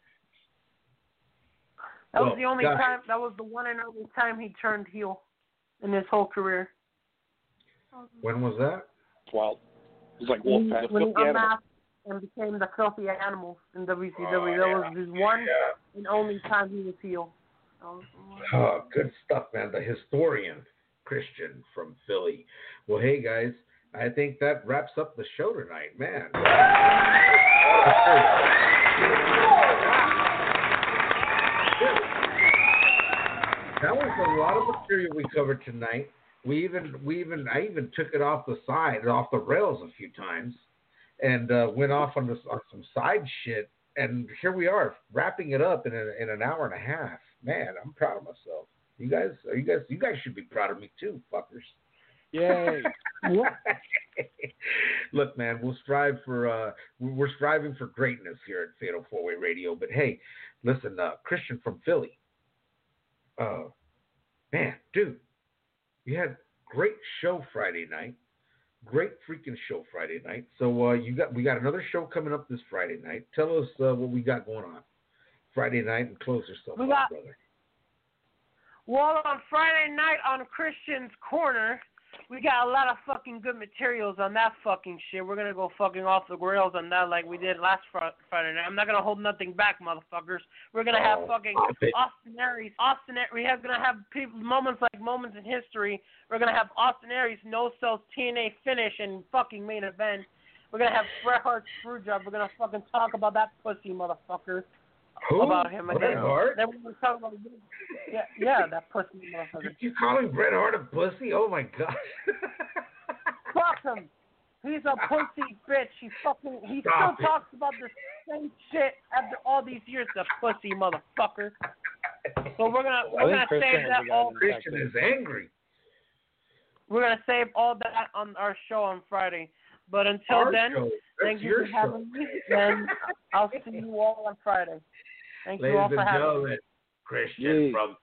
That was the only time. That was the one and only time he turned heel in his whole career. When was that? Wild. It was like Wolfpack. When he unmasked and became the Filthy Animals in WCW. That was his one and only time he was heel. Oh, good stuff, man. The historian, Christian from Philly. Well, hey, guys, I think that wraps up the show tonight, man. That was a lot of material we covered tonight. I even took it off the rails a few times, and went off on some side shit. And here we are, wrapping it up in an hour and a half. Man, I'm proud of myself. You guys should be proud of me too, fuckers. Yay! Look, man, we're striving for greatness here at Fatal 4-Way Radio. But hey, listen, Christian from Philly. Man, dude, you had great show Friday night. Great freaking show Friday night. So we got another show coming up this Friday night. Tell us what we got going on Friday night and close yourself up, brother. Well, on Friday night on Christian's Corner, we got a lot of fucking good materials on that fucking shit. We're gonna go fucking off the rails on that like we did last Friday night. I'm not gonna hold nothing back, motherfuckers. We're gonna have fucking Austin Aries. We're gonna have moments in history. We're gonna have Austin Aries no cells TNA finish and fucking main event. We're gonna have Bret Hart's screw job. We're gonna fucking talk about that pussy motherfucker. Who? About him again. Bret Hart? Then we're gonna talk about that pussy motherfucker. You calling Bret Hart a pussy? Oh my god. Fuck him. He's a pussy bitch. He still talks about the same shit after all these years. The pussy motherfucker. So we're gonna save that all. Christian is angry. We're gonna save all that on our show on Friday. But until then, thank you for having me, and I'll see you all on Friday. Thank you all for having me. Christian from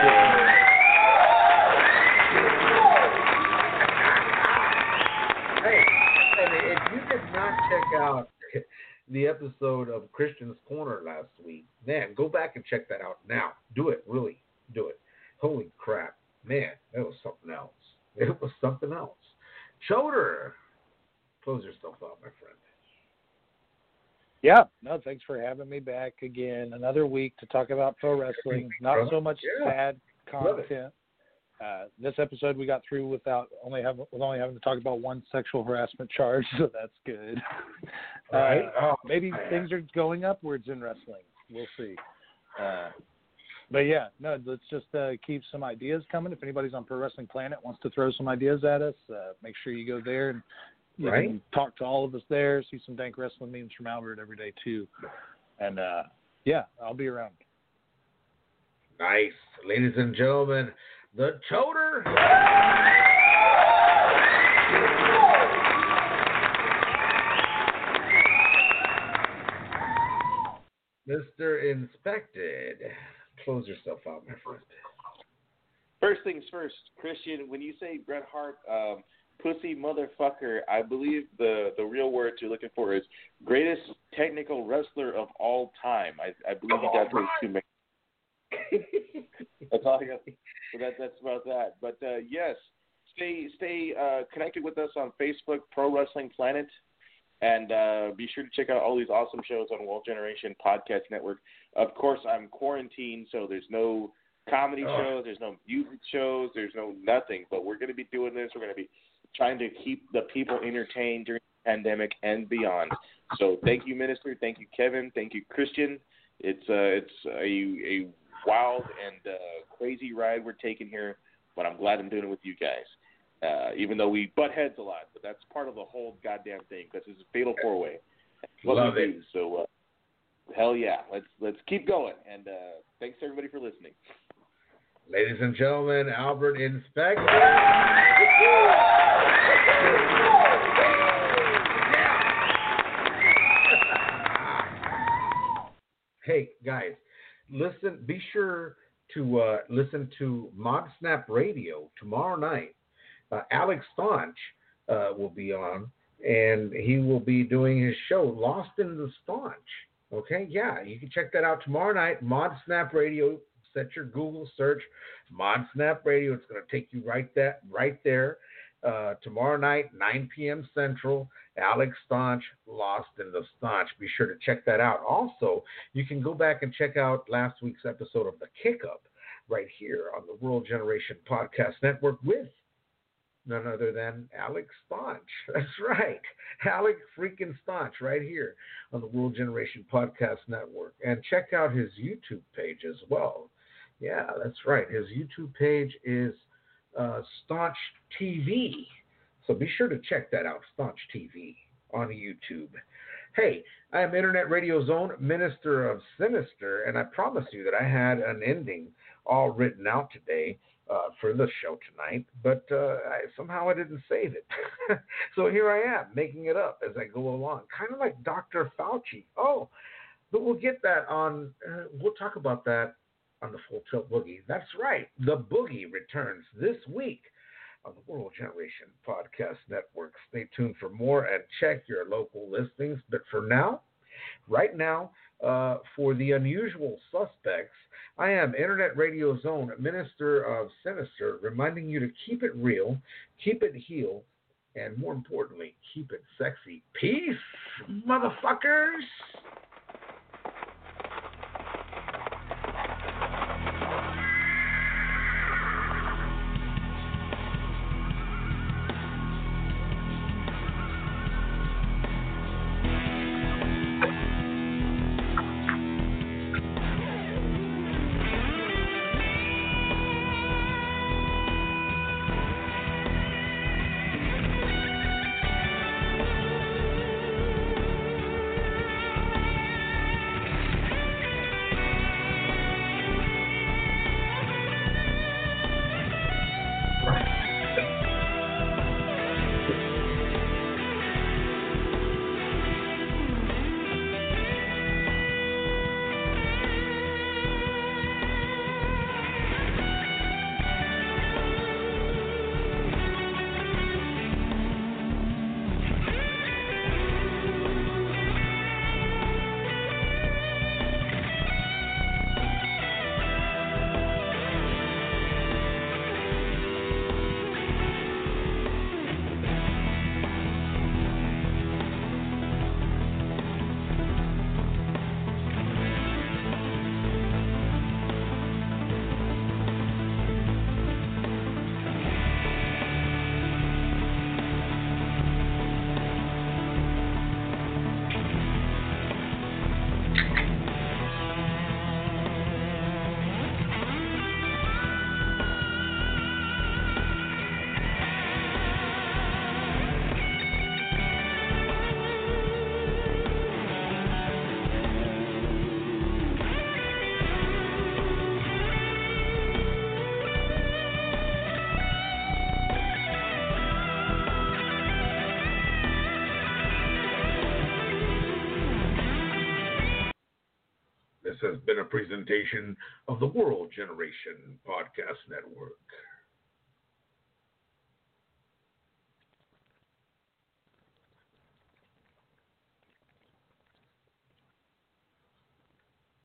Hey, if you did not check out the episode of Christian's Corner last week, man, go back and check that out now. Do it, really. Do it. Holy crap. Man, that was something else. It was something else. Choder, close yourself out, my friend. Yeah, no, thanks for having me back again. Another week to talk about pro wrestling. Not so much sad content. This episode we got through without only having to talk about one sexual harassment charge, so that's good. Right. Maybe things are going upwards in wrestling. We'll see. But yeah, no, let's just keep some ideas coming. If anybody's on Pro Wrestling Planet wants to throw some ideas at us, make sure you go there and you can talk to all of us there. See some dank wrestling memes from Albert every day too. And yeah, I'll be around. Nice. Ladies and gentlemen, the Choder. Mr. Inspected. Close yourself out, my friend. First things first, Christian, when you say Bret Hart, pussy motherfucker, I believe the real word you're looking for is greatest technical wrestler of all time. I believe he got those two men. That's all I got. So that's about that. But yes, stay connected with us on Facebook, Pro Wrestling Planet. And be sure to check out all these awesome shows on World Generation Podcast Network. Of course, I'm quarantined, so there's no comedy shows, there's no music shows, there's no nothing. But we're going to be doing this. We're going to be trying to keep the people entertained during the pandemic and beyond. So thank you, Minister. Thank you, Kevin. Thank you, Christian. It's a wild and crazy ride we're taking here, but I'm glad I'm doing it with you guys. Even though we butt heads a lot, but that's part of the whole goddamn thing because it's a fatal four-way. Love it. So, hell yeah, let's keep going. And thanks everybody for listening. Ladies and gentlemen, Albert Inspector. Hey guys, listen. Be sure to listen to Mod Snap Radio tomorrow night. Alex Staunch will be on, and he will be doing his show, Lost in the Staunch. Okay, yeah, you can check that out tomorrow night. Mod Snap Radio. Set your Google search, Mod Snap Radio. It's going to take you right there. Tomorrow night, 9 p.m. Central. Alex Staunch, Lost in the Staunch. Be sure to check that out. Also, you can go back and check out last week's episode of The Kick Up right here on the World Generation Podcast Network with none other than Alex Staunch. That's right. Alex freaking Staunch right here on the World Generation Podcast Network. And check out his YouTube page as well. Yeah, that's right. His YouTube page is Staunch TV. So be sure to check that out, Staunch TV on YouTube. Hey, I am Internet Radio's own Minister of Sinister, and I promise you that I had an ending all written out today for the show tonight, but somehow I didn't save it. So here I am, making it up as I go along, kind of like Dr. Fauci. Oh, but we'll get that on, we'll talk about that on the Full Tilt Boogie. That's right, the Boogie returns this week on the World Generation Podcast Network. Stay tuned for more and check your local listings. But for now, right now, for the unusual suspects, I am Internet Radio's own Minister of Sinister, reminding you to keep it real, keep it heel, and more importantly, keep it sexy. Peace, motherfuckers! This has been a presentation of the World Generation Podcast Network.